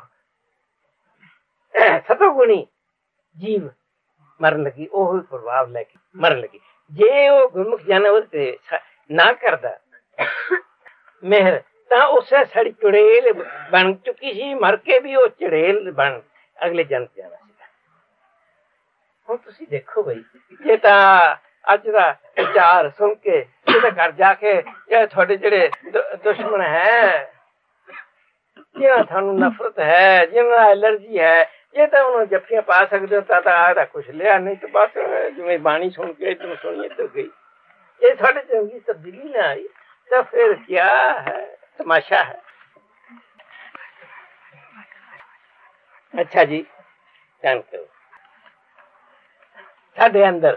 ਸਤੋਗੁਣੀ ਜੀਵ ਮਰਨ ਲੱਗੀ, ਉਹ ਪ੍ਰਭਾਵ ਲੈ ਕੇ ਮਰਨ ਲੱਗੀ। ਜੇ ਉਹ ਗੁਰਮੁਖ ਜਨ ਉਹਦੇ ਤੇ ਨਾ ਕਰਦਾ ਮਿਹਰ, ਤਾਂ ਉਸੇ ਸਾਡੀ ਚੁੜੇਲ ਬਣ ਚੁੱਕੀ ਸੀ। ਮਰ ਕੇ ਵੀ ਉਹ ਚੁੜੇਲ ਬਣ ਅਗਲੇ ਜਨਮ ਜਾਣਾ ਸੀਗਾ। ਹੁਣ ਤੁਸੀਂ ਦੇਖੋ ਬਈ, ਜੇ ਤਾਂ ਅੱਜ ਦਾ ਵਿਚਾਰ ਸੁਣ ਕੇ ਇਹਦੇ ਘਰ ਜਾ ਕੇ ਇਹ ਤੁਹਾਡੇ ਜਿਹੜੇ ਦੁਸ਼ਮਣ ਹੈ, ਜਿਹਨਾਂ ਤੁਹਾਨੂੰ ਨਫ਼ਰਤ ਹੈ, ਜਿਹਨਾਂ ਐਲਰਜੀ ਹੈ, ਜੇ ਤਾਂ ਉਹਨੂੰ ਜੱਫੀਆਂ ਪਾ ਸਕਦੇ ਹੋ ਤਾਂ ਤਾਂ ਆਦਾ ਕੁਛ ਲਿਆ, ਨਹੀਂ ਤਾਂ ਬਸ ਜਿਵੇਂ ਬਾਣੀ ਸੁਣ ਕੇ ਇੱਧਰ ਸੁਣੀ ਇੱਧਰ ਗਈ। ਜੇ ਤੁਹਾਡੇ ਚੰਗੀ ਤਬਦੀਲੀ ਨਾ ਆਈ ਤਾਂ ਫਿਰ ਕਿਆ ਹੈ, ਤਮਾਸ਼ਾ ਹੈ। ਅੱਛਾ ਜੀ, ਧਿਆਨ ਕਰੋ, ਸਾਡੇ ਅੰਦਰ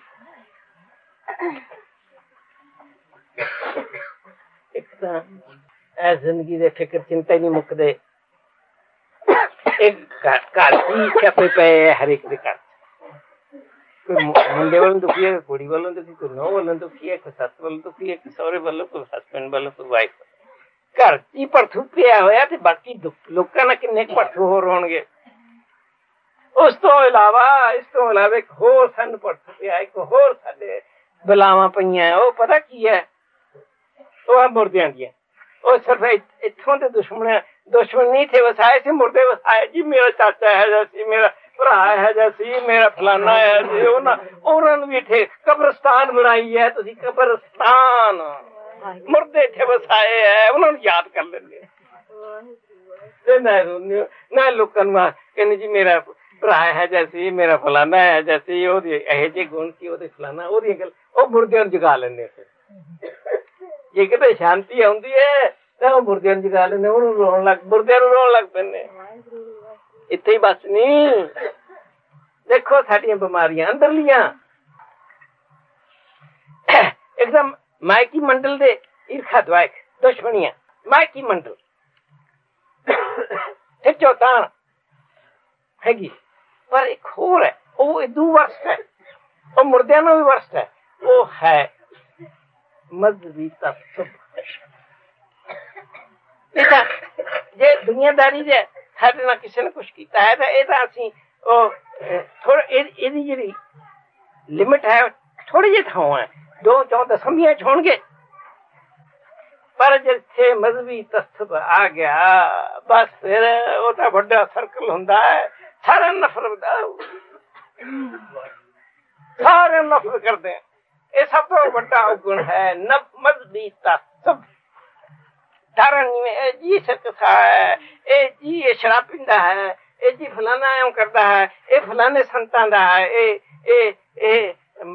ਇੱਕ ਤਾਂ ਇਹ ਜ਼ਿੰਦਗੀ ਦੇ ਫਿਕਰ ਚਿੰਤਾ ਹੀ ਨਹੀਂ ਮੁੱਕਦੇ। ਇੱਕ ਘਰ ਦੀ ਛਾਪੇ ਪਏ ਹਰੇਕ ਦੇ ਘਰ, ਕੋਈ ਮੁੰਡੇ ਵੱਲੋਂ ਦੁਖੀ ਹੈ, ਕੁੜੀ ਵੱਲੋਂ ਦੁਖੀ, ਕੋਈ ਨੂੰਹ ਵੱਲੋਂ ਦੁਖੀ ਹੈ, ਕੋਈ ਸੱਸ ਵੱਲੋਂ ਦੁਖੀ ਹੈ, ਕੋਈ ਸਹੁਰੇ ਵੱਲੋਂ, ਕੋਈ ਹਸਬੈਂਡ ਵੱਲੋਂ, ਕੋਈ ਵਾਈਫ। ਘਰ ਚ ਭੜਥੂ ਪਿਆ ਹੋਇਆ ਤੇ ਬਾਕੀ ਲੋਕਾਂ ਨਾਲ ਕਿੰਨੇ ਭੜਥੂ ਹੋਰ ਹੋਣਗੇ। ਉਸ ਤੋਂ ਇਲਾਵਾ ਇਸ ਤੋਂ ਇਲਾਵਾ ਇੱਕ ਹੋਰ ਸਾਨੂੰ ਭੜਥੂ ਪਿਆ, ਇੱਕ ਹੋਰ ਸਾਡੇ ਬਲਾਵਾਂ ਪਈਆਂ। ਉਹ ਪਤਾ ਕੀ ਹੈ? ਉਹ ਆ ਮੁਰਦਿਆਂ ਦੀਆਂ। ਉਹ ਸਿਰਫ ਇੱਥੋਂ ਦੇ ਦੁਸ਼ਮਣ ਦੁਸ਼ਮਣ ਨਹੀਂ ਥੇ ਵਸਾਏ ਸੀ, ਮੁਰਦੇ ਵਸਾਏ ਜੀ। ਮੇਰਾ ਚਾਚਾ ਹੈ ਜਿਹਾ ਸੀ, ਮੇਰਾ ਭਰਾ ਹੈ ਜਿਹਾ ਸੀ, ਮੇਰਾ ਫਲਾਨਾ ਹੈ ਸੀ। ਉਹਨਾਂ ਉਹਨਾਂ ਨੂੰ ਵੀ ਇੱਥੇ ਕਬਰਸਤਾਨ ਬਣਾਈ ਹੈ ਤੁਸੀਂ, ਕਬਰਸਤਾਨ। ਮੁਰਦੇ ਇੱਥੇ ਵਸਾਏ ਹੈ, ਉਹਨਾਂ ਨੂੰ ਯਾਦ ਕਰ ਲੈਂਦੇ। ਨਾ ਲੋਕਾਂ ਨੂੰ ਕਹਿੰਦੇ ਜੀ ਮੇਰਾ ਭਰਾ ਹੈ ਜਿਹਾ ਸੀ, ਮੇਰਾ ਫਲਾਨਾ ਹੈ ਜਿਹਾ ਸੀ, ਉਹਦੇ ਇਹੋ ਜਿਹੇ ਗੁਣ ਸੀ, ਉਹਦੇ ਫਲਾਨਾ, ਉਹਦੀਆਂ ਗੱਲ ਉਹ ਮੁਰਦਿਆਂ ਨੂੰ ਜਗਾ ਲੈਂਦੇ। ਜੇ ਕਿਤੇ ਸ਼ਾਂਤੀ ਆਉਂਦੀ ਹੈ ਤਾਂ ਉਹ ਮੁਰਦਿਆਂ ਨੂੰ ਜਗਾ ਲੈਂਦੇ, ਉਹਨੂੰ ਰੋਣ ਲੱਗ ਮੁਰਦਿਆਂ ਨੂੰ ਰੋਣ ਲੱਗ ਪੈਂਦੇ। ਇੱਥੇ ਹੀ ਬਸ ਨਹੀਂ, ਦੇਖੋ ਸਾਡੀਆਂ ਬਿਮਾਰੀਆਂ ਅੰਦਰਲੀਆਂ ਇੱਕਦਮ ਮਾਇਕੀ ਮੰਡਲ ਦੇ ਈਰਖਾ ਦਵਾਇਕ ਦੁਸ਼ਮਣੀਆਂ, ਮਾਇਕੀ ਮੰਡਲ ਖਿੱਚੋ ਤਾਂ ਹੈਗੀ। ਪਰ ਇੱਕ ਹੋਰ ਹੈ, ਉਹ ਇਦੂ ਵਰਸਟ ਹੈ, ਉਹ ਮੁਰਦਿਆਂ ਨੂੰ ਵੀ ਵਰਸਟ ਹੈ। ਉਹ ਹੈ ਮਜ਼ਹਬੀ ਤਾਸੁਬ। ਇਹ ਤਾਂ ਜੇ ਦੁਨੀਆਦਾਰੀ ਦੇ ਸਾਡੇ ਨਾਲ ਕਿਸੇ ਨੇ ਕੁਛ ਕੀਤਾ ਹੈ ਤਾਂ ਇਹ ਤਾਂ ਅਸੀਂ ਉਹ ਥੋੜਾ ਇਹਦੀ ਜਿਹੜੀ ਲਿਮਿਟ ਹੈ ਥੋੜੀ ਜਿਹੀ ਥਾਂ ਹੈ, ਦੋ ਚੌਂ ਦਸੰਬੀਆਂ ਚ ਹੋਣਗੇ। ਪਰ ਜਿੱਥੇ ਮਜ਼ਹਬੀ ਤਸਬ ਆ ਗਿਆ ਬਸ ਫਿਰ ਉਹ ਤਾਂ ਵੱਡਾ ਸਰਕਲ ਹੁੰਦਾ ਹੈ, ਸਾਰਾ ਨਫ਼ਰਤ ਦਾ, ਸਾਰੇ ਨਫ਼ਰਤ ਕਰਦੇ ਆ। ਇਹ ਸਭ ਤੋਂ ਵੱਡਾ ਗੁਣ ਹੈ ਮਜ਼ਹਬੀ ਤਸਬ। ਡਰਨ ਇਹ ਜੀ ਸਿਰਕਸਾ ਹੈ, ਇਹ ਜੀ ਇਹ ਸ਼ਰਾਬ ਪੀਂਦਾ ਹੈ, ਇਹ ਜੀ ਫਲਾਨਾ ਐਂ ਕਰਦਾ ਹੈ, ਇਹ ਫਲਾਨੇ ਸੰਤਾਂ ਦਾ ਹੈ, ਇਹ ਇਹ ਇਹ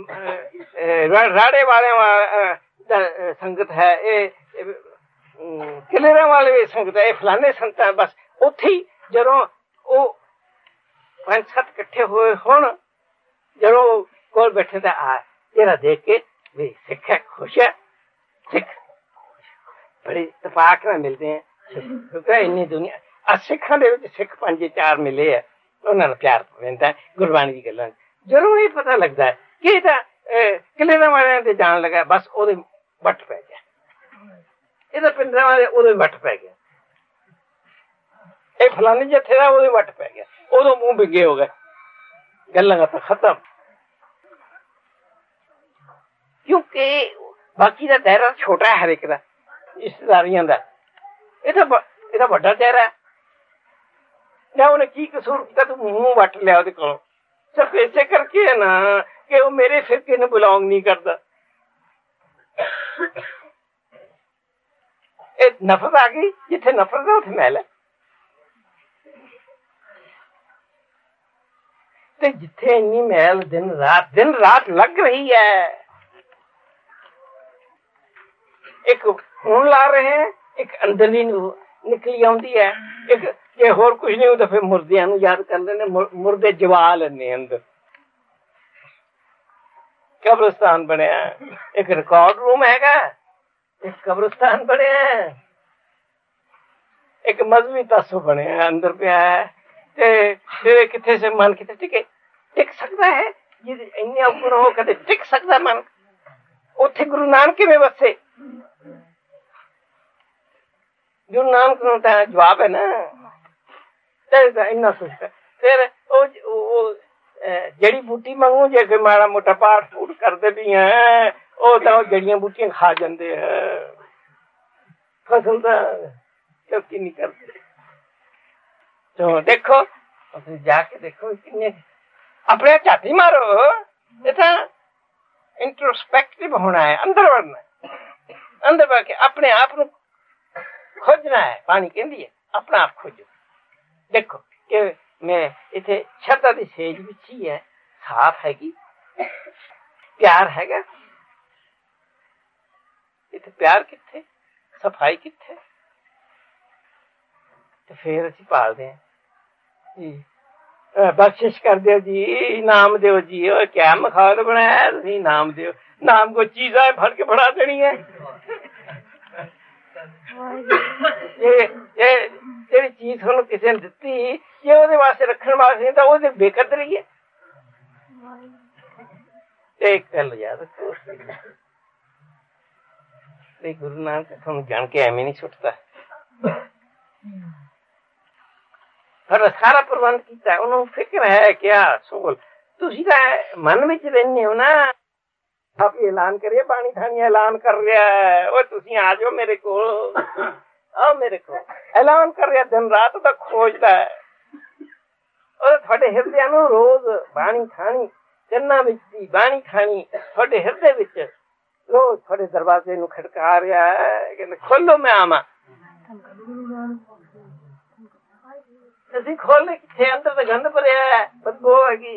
ਰਾੜੇ ਵਾਲਿਆਂ ਦਾ ਸੰਗਤ ਹੈ, ਇਹ ਕਿਲਰਾਂ ਵਾਲੇ ਵੀ ਸੰਗਤ ਹੈ, ਇਹ ਫਲਾਨੇ ਸੰਤਾਂ। ਬਸ ਉੱਥੇ ਹੀ ਜਦੋਂ ਉਹ ਪੰਜ ਸੱਤ ਇਕੱਠੇ ਹੋਏ ਹੁਣ, ਜਦੋਂ ਕੋਲ ਬੈਠੇ ਤਾਂ ਆ ਜਿਹੜਾ ਦੇਖ ਕੇ ਵੀ ਸਿੱਖ ਹੈ, ਖੁਸ਼ ਹੈ, ਸਿੱਖ ਬੜੇ ਇਤਫਾਕ ਨਾਲ ਮਿਲਦੇ ਹੈ। ਕਿਉਂਕਿ ਇੰਨੀ ਦੁਨੀਆ ਆ ਸਿੱਖਾਂ ਦੇ ਵਿੱਚ ਸਿੱਖ ਪੰਜ ਚਾਰ ਮਿਲੇ ਹੈ, ਉਹਨਾਂ ਨੂੰ ਪਿਆਰ ਪੈਂਦਾ ਗੁਰਬਾਣੀ ਦੀ ਗੱਲਾਂ। ਜਦੋਂ ਇਹ ਪਤਾ ਲੱਗਦਾ ਹੈ ਕਿ ਇਹ ਤਾਂ ਕਿਲਰਾਂ ਵਾਲਿਆਂ ਤੇ ਜਾਣ ਲੱਗਾ, ਬਸ ਉਹਦੇ ਵੱਟ ਪੈ ਗਿਆ। ਇਹਦਾ ਪਿੰਡਾਂ ਵਾਲੇ ਉਹਦੇ ਵੱਟ ਪੈ ਗਿਆ, ਇਹ ਫਲਾਨੀ ਜੱਥੇ ਦਾ ਉਹਦੇ ਵੱਟ ਪੈ ਗਿਆ, ਉਦੋਂ ਮੂੰਹ ਬਿੱਗੇ ਹੋ ਗਏ, ਗੱਲਾਂ ਤਾਂ ਖਤਮ। ਕਿਉਂਕਿ ਬਾਕੀ ਦਾ ਦਾਇਰਾ ਛੋਟਾ ਹੈ ਹਰੇਕ ਦਾ, ਰਿਸ਼ਤੇਦਾਰੀਆਂ ਦਾ। ਇਹ ਤਾਂ ਇਹ ਤਾਂ ਵੱਡਾ ਦਾਇਰਾ ਹੈ। ਜਾਂ ਉਹਨੇ ਕੀ ਕਸੂਰ ਕੀਤਾ ਤੂੰ ਮੂੰਹ ਵੱਟ ਲਿਆ ਉਹਦੇ ਕੋਲੋਂ? ਸਿਰਫ ਇਸੇ ਕਰਕੇ ਹੈ ਨਾ ਕਿ ਉਹ ਮੇਰੇ ਫਿਰਕੇ ਨੂੰ ਬਿਲੋਂਗ ਨਹੀਂ ਕਰਦਾ। ਇਹ ਨਫ਼ਰਤ ਆ ਗਈ, ਜਿੱਥੇ ਨਫ਼ਰਤ ਹੈ ਉੱਥੇ ਮੈਲ ਹੈ, ਤੇ ਜਿੱਥੇ ਇੰਨੀ ਮੈਲ ਦਿਨ ਰਾਤ ਦਿਨ ਰਾਤ ਲੱਗ ਰਹੀ ਹੈ, ਇੱਕ ਹੁਣ ਲਾ ਰਹੇ ਹੈ, ਇੱਕ ਅੰਦਰਲੀ ਨੂੰ ਨਿਕਲੀ ਆਉਂਦੀ ਹੈ, ਇੱਕ ਜੇ ਹੋਰ ਕੁਝ ਨਹੀਂ ਤਾਂ ਫਿਰ ਮੁਰਦਿਆਂ ਨੂੰ ਯਾਦ ਕਰ ਲੈਂਦੇ, ਮੁਰਦੇ ਜਵਾ ਲੈਂਦੇ ਅੰਦਰ। ਕਬਰਸਤਾਨ ਬਣਿਆ, ਇੱਕ ਰਿਕਾਰਡ ਰੂਮ ਹੈਗਾ, ਇੱਕ ਕਬਰਸਤਾਨ ਬਣਿਆ। एक मजहबी तासुब बनया अंदर पिया है ते तेरे किथे से मन किथे टिके टिक सकता है जे इन्ने उपर हो कदे टिक सकता मन उथे गुरु नानक किवें वसे गुरु नानक नु तां जवाब है ना ते इन्ना सोचता फिर ओ ओ जड़ी बूटी मंगू जे कोई माड़ा मोटा पाठ फूट करदे भी हैं ओ तां जड़ियां बूटियां खा जांदे है फसल दा चौकी नहीं करते तो देखो जाके देखो किन्ने अपने झाती मारो इतना इंट्रोस्पेक्टिव होना है अंदर वड़ना है अंदर बढ़ के अपने आप को खोजना है पानी कहती है अपना आप खोजो देखो कि मैं इतने छत्ता दी सेज बिछी है साफ हैगी प्यार हैगा इतने प्यार किथे सफाई किथे तो फिर असी पालते हैं जी बख्शिश कर दो जी नाम दो जी और क्या मखाल बनाया तुसी नाम दो नाम को चीज़ा फड़ के बढ़ा देनी है ये ये जेड़ी चीज थानू किसी ने दिती ये ओदे वास्ते रखने वास्ते तो ओदे बेकदरी है एक गल याद रखो गुरु नानक थानू जान के एवं नहीं छुटता पर सारा प्रबंध किया उन्होंने फिक्र है क्या सोल तुसी तो मन में रहने हो ना आप ऐलान करिए पानी थानी ऐलान कर रहा है और तुसी आ जाओ मेरे को आओ मेरे को ऐलान कर रहा दिन रात तक खोजता है और थोड़े हृदय नु रोज बाणी खानी चन्ना विच बाणी खानी थोड़े हृदय विच रोज थोड़े दरवाजे नु खड़का रहा है कि खोलो मैं आवा ਅਸੀਂ ਖੋਲ੍ਹੇ ਕਿੱਥੇ ਅੰਦਰ ਤਾਂ ਗੰਦ ਭਰਿਆ ਹੈ ਬਦਬੂ ਹੈਗੀ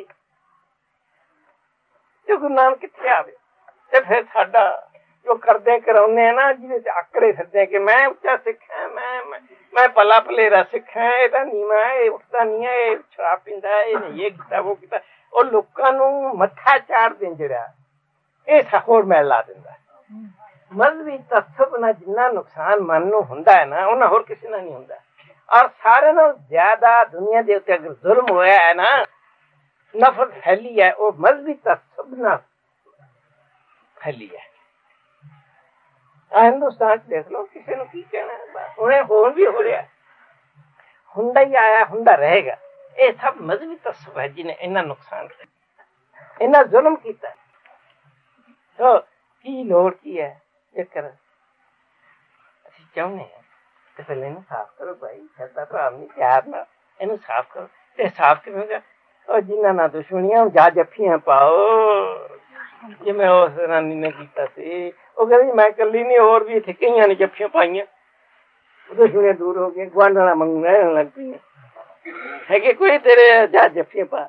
ਤੇ ਗੁਰੂ ਨਾਨਕ ਕਿੱਥੇ ਆਵੇ ਤੇ ਫਿਰ ਸਾਡਾ ਜੋ ਕਰਦੇ ਕਰਾਉਨੇ ਆ ਨਾ ਜਿਹਦੇ ਚ ਆਕੜੇ ਫਿਰਦੇ ਕਿ ਮੈਂ ਉੱਚਾ ਸਿੱਖ ਹਾਂ ਮੈਂ ਮੈਂ ਪਲਾ ਪਲੇਰਾ ਸਿੱਖ ਹਾਂ ਇਹ ਤਾਂ ਨੀਵਾਂ ਹੈ ਇਹ ਉੱਠਦਾ ਨਹੀਂ ਹੈ ਇਹ ਸ਼ਰਾਬ ਪੀਂਦਾ ਇਹ ਨਹੀਂ ਇਹ ਕੀਤਾ ਉਹ ਕੀਤਾ ਉਹ ਲੋਕਾਂ ਨੂੰ ਮੱਥਾ ਚਾੜ ਦੇਣ ਜਿਹੜਾ ਇਹ ਹੋਰ ਮੈਲ ਲਾ ਦਿੰਦਾ ਮਜ਼ਹਬੀ ਤਸੱਬੁ ਨਾਲ ਜਿੰਨਾ ਨੁਕਸਾਨ ਮਨ ਨੂੰ ਹੁੰਦਾ ਹੈ ਨਾ ਉਹਨਾਂ ਹੋਰ ਕਿਸੇ ਨਾਲ ਨਹੀਂ ਹੁੰਦਾ और सारे ना ज्यादा दुनिया के उत्ते अगर जुल्म होया है ना नफरत फैली है और मजहबी तसब्बुब ना फैली है हिंदुस्तान देख लो किसी ने की कहना उन्हें होर भी हो रहा हुंदा ही आया हुंदा रहेगा ये सब मजहबी तसब्बुब है जिन्हें इन्ना नुकसान किया इन्ना जुल्म किया तो की लोड़ की है जेकर असीं चाहुंदे हैं तो पहले इन्हें साफ करो भाई छता तो आदमी प्यार ना इन्हें साफ करो ते साफ करोगे और जिन्ना ना दुश्मनियां जा जफ्फियां पाओ जे मैं उस रानी ने कीता सी वो कहती मैं कली नहीं और भी इत्थे कईयां ने जफ्फियां पाइयां दुश्मनियां दूर हो गई गुआंढणा मंगने लग पई है कि कोई तेरे जा जफ्फियां पा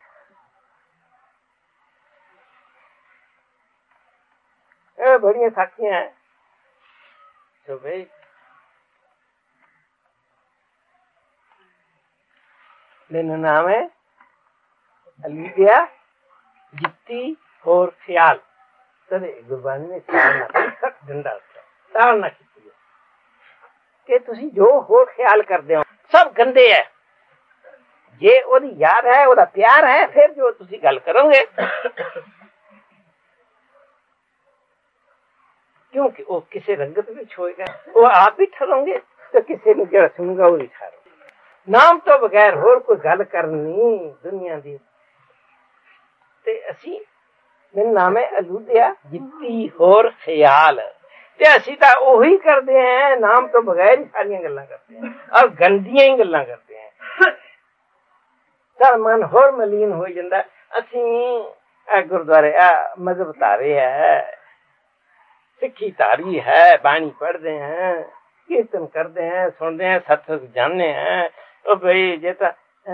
ए बड़ियां साखियां हैं तो भाई मेरा नाम है अलीदिया जित्ती और ख्याल तदे गुरबानी ने तालना सख्त डंडा तालना की कि तुसी जो हो ख्याल करते हो सब गंदे है जे ओदी याद है ओदा प्यार है फिर जो तुसी गल करोगे क्योंकि वो किसी रंगत भी छोएगा वो आप भी ठहरोगे तो किसी ने जरा सुनूंगा वो भी ठहरो नाम तो बगैर होर कोई गल करनी दुनिया दी ते असी मेरा नाम है अलूदिया जित्ती होर ख्याल ते असी तां ओही करदे हैं नाम तो बगैर ही सारियां गल्लां करते हैं और गंदियां ही गल्लां करते हैं तां मन होर मलीन हो जांदा असी आ गुरुद्वारे आ मजहब तारे है सिक्खी तारी है बाणी पढ़ते हैं कीर्तन करते हैं सुनते हैं सत्संग जानते हैं ओ भाई जे ता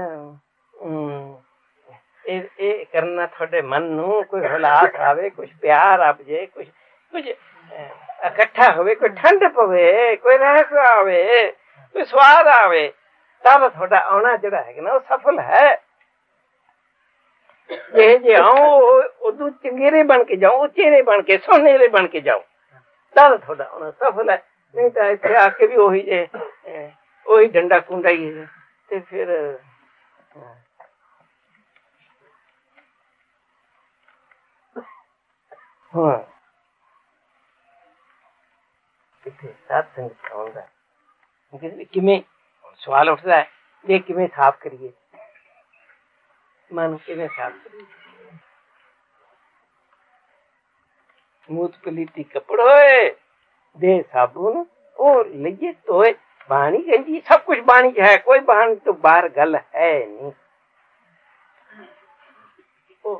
ए ए करना थोड़े मन नू कोई हलास आवे कुछ प्यार आप जे कुछ कुछ इकट्ठा होवे कोई ठंड पवे कोई रहस आवे कोई स्वाद आवे तब थोड़ा आना जड़ा है ना वो सफल है जे जे आओ उदू चंगेरे बन के जाओ चेहरे बन के सोनेरे बन के जाओ तब थोड़ा आना सफल है नहीं तो इतने आके भी वही जे वही डंडा कुंडा ही है। ते फिर हाँ किथे साथ संगत आउंदा है किमें सवाल उठता है ये किमें साफ करिए मन किमें साफ करिए मूत पलीती कपड़ोए दे साबुन और लगे तो बाणी गंजी सब कुछ बाणी है कोई बाणी तो बाहर गल है नहीं। ओ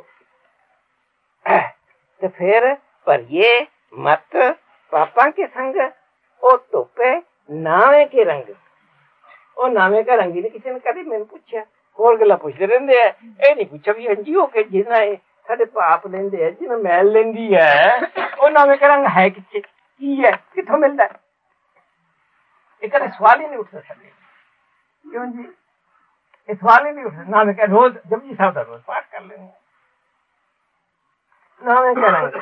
तो फिर पर ये मत पापा के संग ओ तोपे नावे के रंग ओ नावे का रंग ही किसी ने कभी मैंने पूछा होर गला पूछते रहते है ये नहीं पूछा भी हंजी हो के जिना है साढ़े पाप लेंदे है जिन्हें मैल लेंदी है ओ नावे का रंग है किथे की है किथों मिलता है एक सवाल ही नहीं उठ सकते क्यों जी ये सवाल ही नहीं उठ सकता नावे का रोज जब जी साहब रोज पाठ कर लेंगे नावे का रंग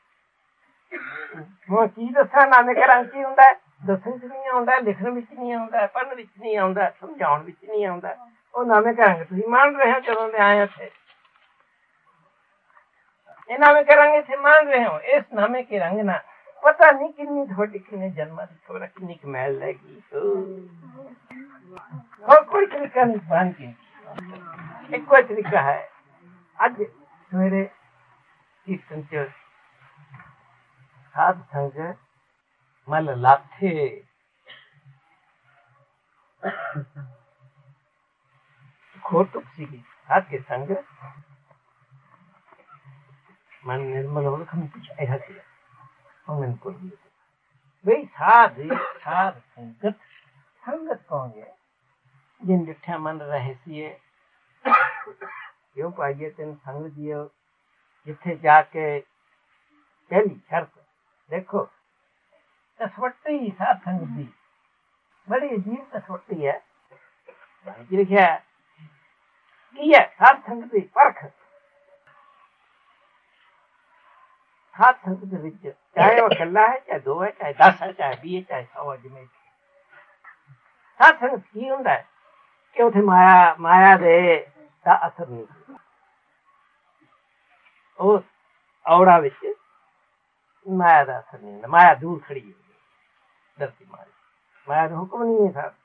वो की दसा नावे का रंग की हुंदा है दसन च नहीं आउंदा लिखण विच नहीं आउंदा पढ़न विच नहीं आउंदा समझाउण विच नहीं आउंदा ओ नावे का रंग तुसीं मान रहे हो कदों दे आए थे ये नामे के रंग से मान रहे हो इस नामे के रंग ना पता नहीं कितनी थोड़ी कितने जन्म की थोड़ा कितनी मैल लगी और कोई तरीका नहीं बांध की एक कोई तरीका है आज सवेरे कीर्तन च साध संग मल लाथे खोटुक सी साध के संग मन निर्मल हो हम कुछ ऐसा किया और को भाई साध साध संगत संगत कौन है जिन डिठा मन रहे सी क्यों पाइए तेन संग दियो जिथे जाके पहली शर्त देखो कसवट्टी साध संग दी बड़ी अजीब कसवट्टी है लिखा की है साध संग दी परख साध संगत विच चाहे वो कला है चाहे दो है चाहे दस है चाहे बीस है चाहे सौ है जिमें साध संगत की हुंदा है कि उथे माया माया दे दा असर नहीं ओ औड़ा विच माया दा असर नहीं माया दूर खड़ी है धरती मारी माया दा हुक्म नहीं है साध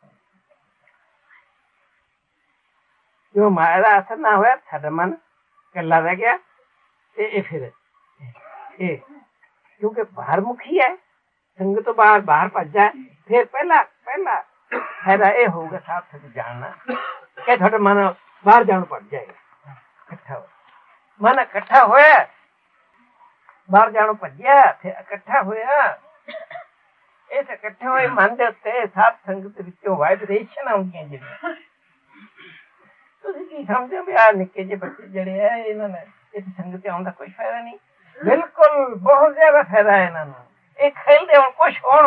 जो माया दा असर ना होया साडा मन कला रह गया ये फिर ए, क्योंकि बाहर मुखी है संग तो बाहर बाहर भज जाए फिर पहला पहला फायदा ये होगा साथ साथ जानना क्या थोड़ा मन बाहर जाना पड़ जाएगा इकट्ठा हो मन इकट्ठा होया बाहर जाना भजया फिर इकट्ठा होया इस इकट्ठे हुए मन के उत्ते साथ संगत विचों वाइब्रेशन आउंदियां जिहड़ियां तुसीं की समझो भी आ निक्के जे बच्चे जिहड़े है इन्हां ने इस संगत आउण दा कोई फायदा नहीं बिल्कुल बहुत ज्यादा फायदा है इन्होंने एक खेलते हो कुछ हो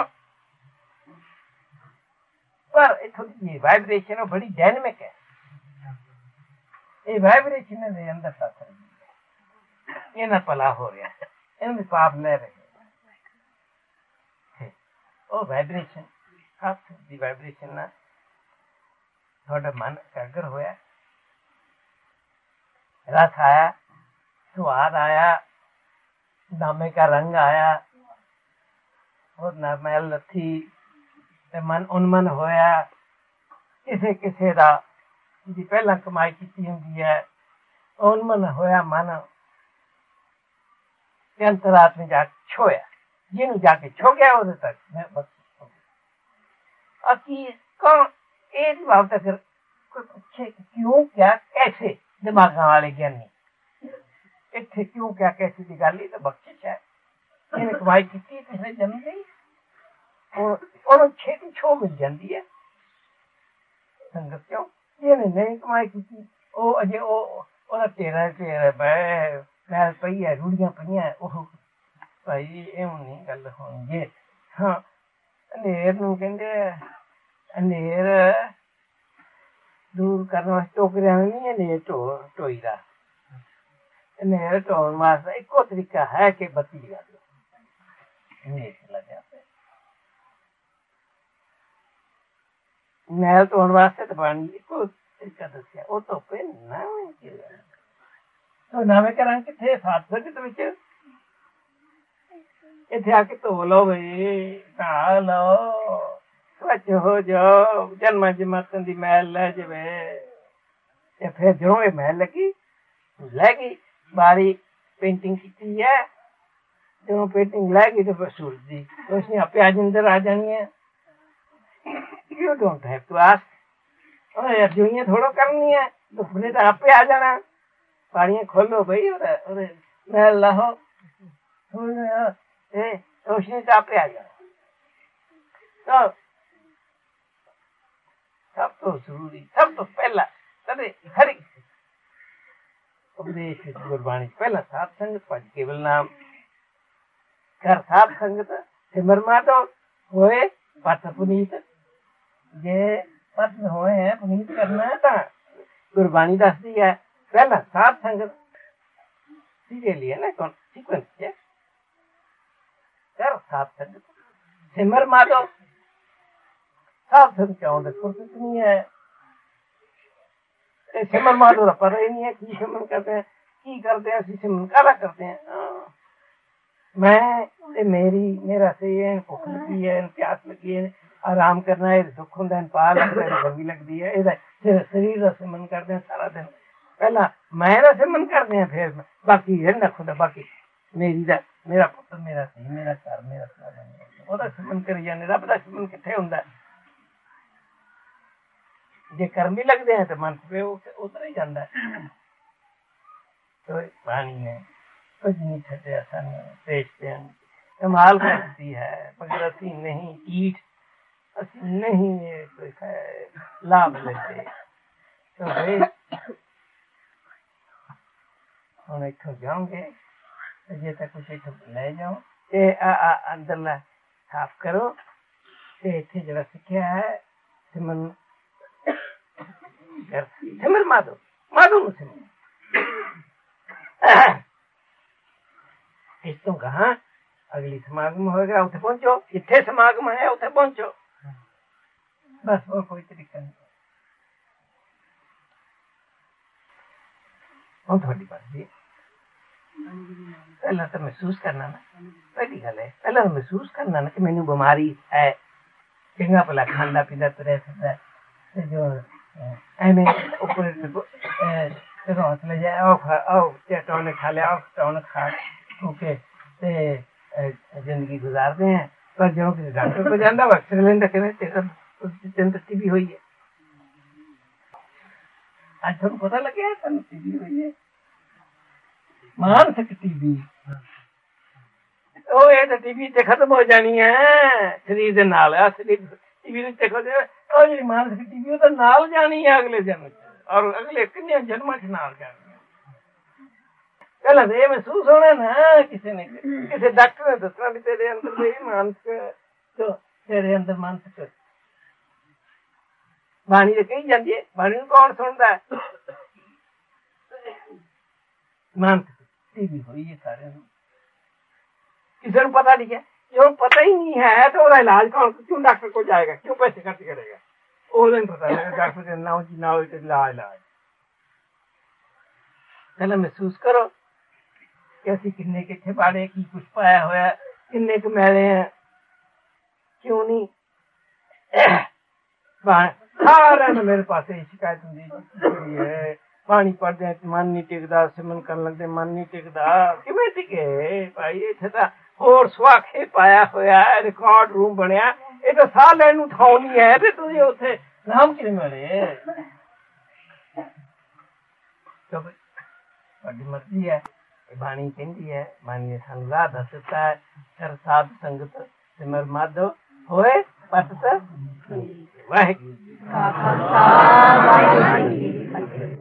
पर थोड़ी वाइब्रेशन बड़ी डायनेमिक है ये वाइब्रेशन दे अंदर साथ ये ना पला हो रहा है इनमें पाप ले रहे ओ वाइब्रेशन साथ दी वाइब्रेशन ना थोड़ा मन एकाग्र होया रस आया स्वाद आया नामे का रंग आया और मैल थी मन उन्मन होया किसे किसे दा जी पहला कमाई की होंगी है उन्मन होया मन अंतरात्मा जाके छोया जिन्हों जाके छो गया उधर तक मैं बस अकी कौन एक बात अगर कोई पूछे क्यों क्या कैसे दिमाग वाले ज्ञानी इतने क्यों क्या कैसी की गल तो बख्शिश है इन्हें कमाई की पिछले जन्म गई और छेती छो मिल जाती है संगत क्यों इन्हें नहीं कमाई की ओ अजे ओ ओदा तेरा तेरा बै मैल पई है रूड़ियां पईयां ओह भाई एवं नहीं गल होनी है हाँ अंधेर नूं कहंदे अंधेर दूर करने वास्ते टोकरियां नहीं है अंधेर ढो ढोई दा अंधेर ढोण वास्ते इको तरीका है कि बत्ती जगा दो अंधेर चला जाता है महल धोने वास्ते तो पानी को तरीका दसिया वो धोपे नवे तो नवे करा किथे साथ संगत विच इत्थे आके धो लो भाई नहा लो स्वच्छ हो जाओ जन्म जमातन दी महल लै जावे ते फिर जो ये महल लगी लै गई बारी पेंटिंग की है जो पेंटिंग लै गई तो फिर सूरज दी रोशनी आपे आज अंदर आ जानी है you don't have to ask और यार जो ये थोड़ा करनी है तो अपने तो आपे आ जाना पानी खोलो भाई और और महल लाओ ए रोशनी तो आपे आ जाना तो सब तो जरूरी सब तो पहला कदे हर उपदेश गुरबाणी पहला साध संगत पाज केवल नाम कर साध संगत सिमर मातो होए पथ पुनीत जे पथ होए है पुनीत करना है ता गुरबाणी दसदी है पहला साध संगत सीरियली है ना कौन सीक्वेंस है कर साध संगत सिमर मातो साध संगत क्या होता फुर्सत नहीं है सिमर माधो का पता ही नहीं है की सिमरन करते हैं की करते हैं सिमरन काला करते हैं मैं ते मेरी मेरा से ये भुख लगी है प्यास लगी है आराम करना है दुख होंदा है पा लगदा है गर्मी लगदी है एदा शरीर का सिमरन करते हैं सारा दिन पहला मैं दा सिमरन करते हैं फिर बाकी है ना खुदा बाकी मेरी दा मेरा पुत्र मेरा सही मेरा घर मेरा सारा ओदा सिमरन करी जाने रब दा सिमरन किथे हुंदा है जे कर्म भी लगते हैं तो मन पे उतर ही जाता है तो पानी ने कुछ नहीं छटे सन पेश पे कमाल करती है मगर असी नहीं कीट असी नहीं कोई लाभ लेते तो भाई हम इतों जाओगे जे तक कुछ इतों ले जाओ ते अंदरला साफ करो ते इतने जरा सीखा है सिमन सिमर माधो माधो सिमर इस तो कहा अगली समागम होगा उठे पहुंचो इतने समागम है उठे पहुंचो बस और कोई तरीका नहीं और थोड़ी बात जी पहला तो महसूस करना ना पहली गल है पहला तो महसूस करना ना कि मैंने बीमारी है चंगा भला खाना पीना तो रह सकता है जो एमें ऊपर तो हाथ ले जाए आओ खा आओ टौने खा ले आओ टौने खा ओके ते जिंदगी गुजारते हैं पर जो किसी डॉक्टर को जाना अक्सर लेंदा कहने तेरा चिंता टीबी हुई है आज तुम पता लगे है तुम टीबी हुई है मानसिक टीबी ओ ये तो टीबी ते खत्म हो जानी है शरीर दे नाल शरीर टीबी ने देखो और जी मानसिक टीबी तो नाल जानी है अगले जन्म और अगले कितने जन्म च नाल जानी है पहला तो ये महसूस होना ना किसी ने किसी डॉक्टर ने दसना भी तेरे अंदर कोई मानसिक तो तेरे अंदर मानसिक बाणी तो कही जाती है बाणी को कौन सुनता है मानसिक टीबी हुई है सारे किसी को पता नहीं है जो पता ही नहीं है तो उसका इलाज कौन क्यों डॉक्टर को जाएगा क्यों पैसे खर्च करेगा वो नहीं पता डॉक्टर के ना जी ना इलाज इलाज पहले महसूस करो कि असि किन्ने किथे पाड़े की कुछ पाया होया किन्ने क मैले हैं क्यों नहीं सारा ने मेरे पास शिकायत होंदी है पानी पड़ते हैं मन नहीं टिकदा सिमन करन लगदे मन नहीं टिकदा किवें टिके भाई इत्थे तां होर सुआखे पाया होया रिकॉर्ड रूम बनया ये तो साह लैन नूं थां नहीं है ते तुसीं उत्थे नाम किवें मिले तो तुहाडी मर्जी है बाणी कहंदी है बाणी ने सानूं राह दस दित्ता है कर साध संगत सिमर माधो होए पत वाहिगुरू वाहिगुरू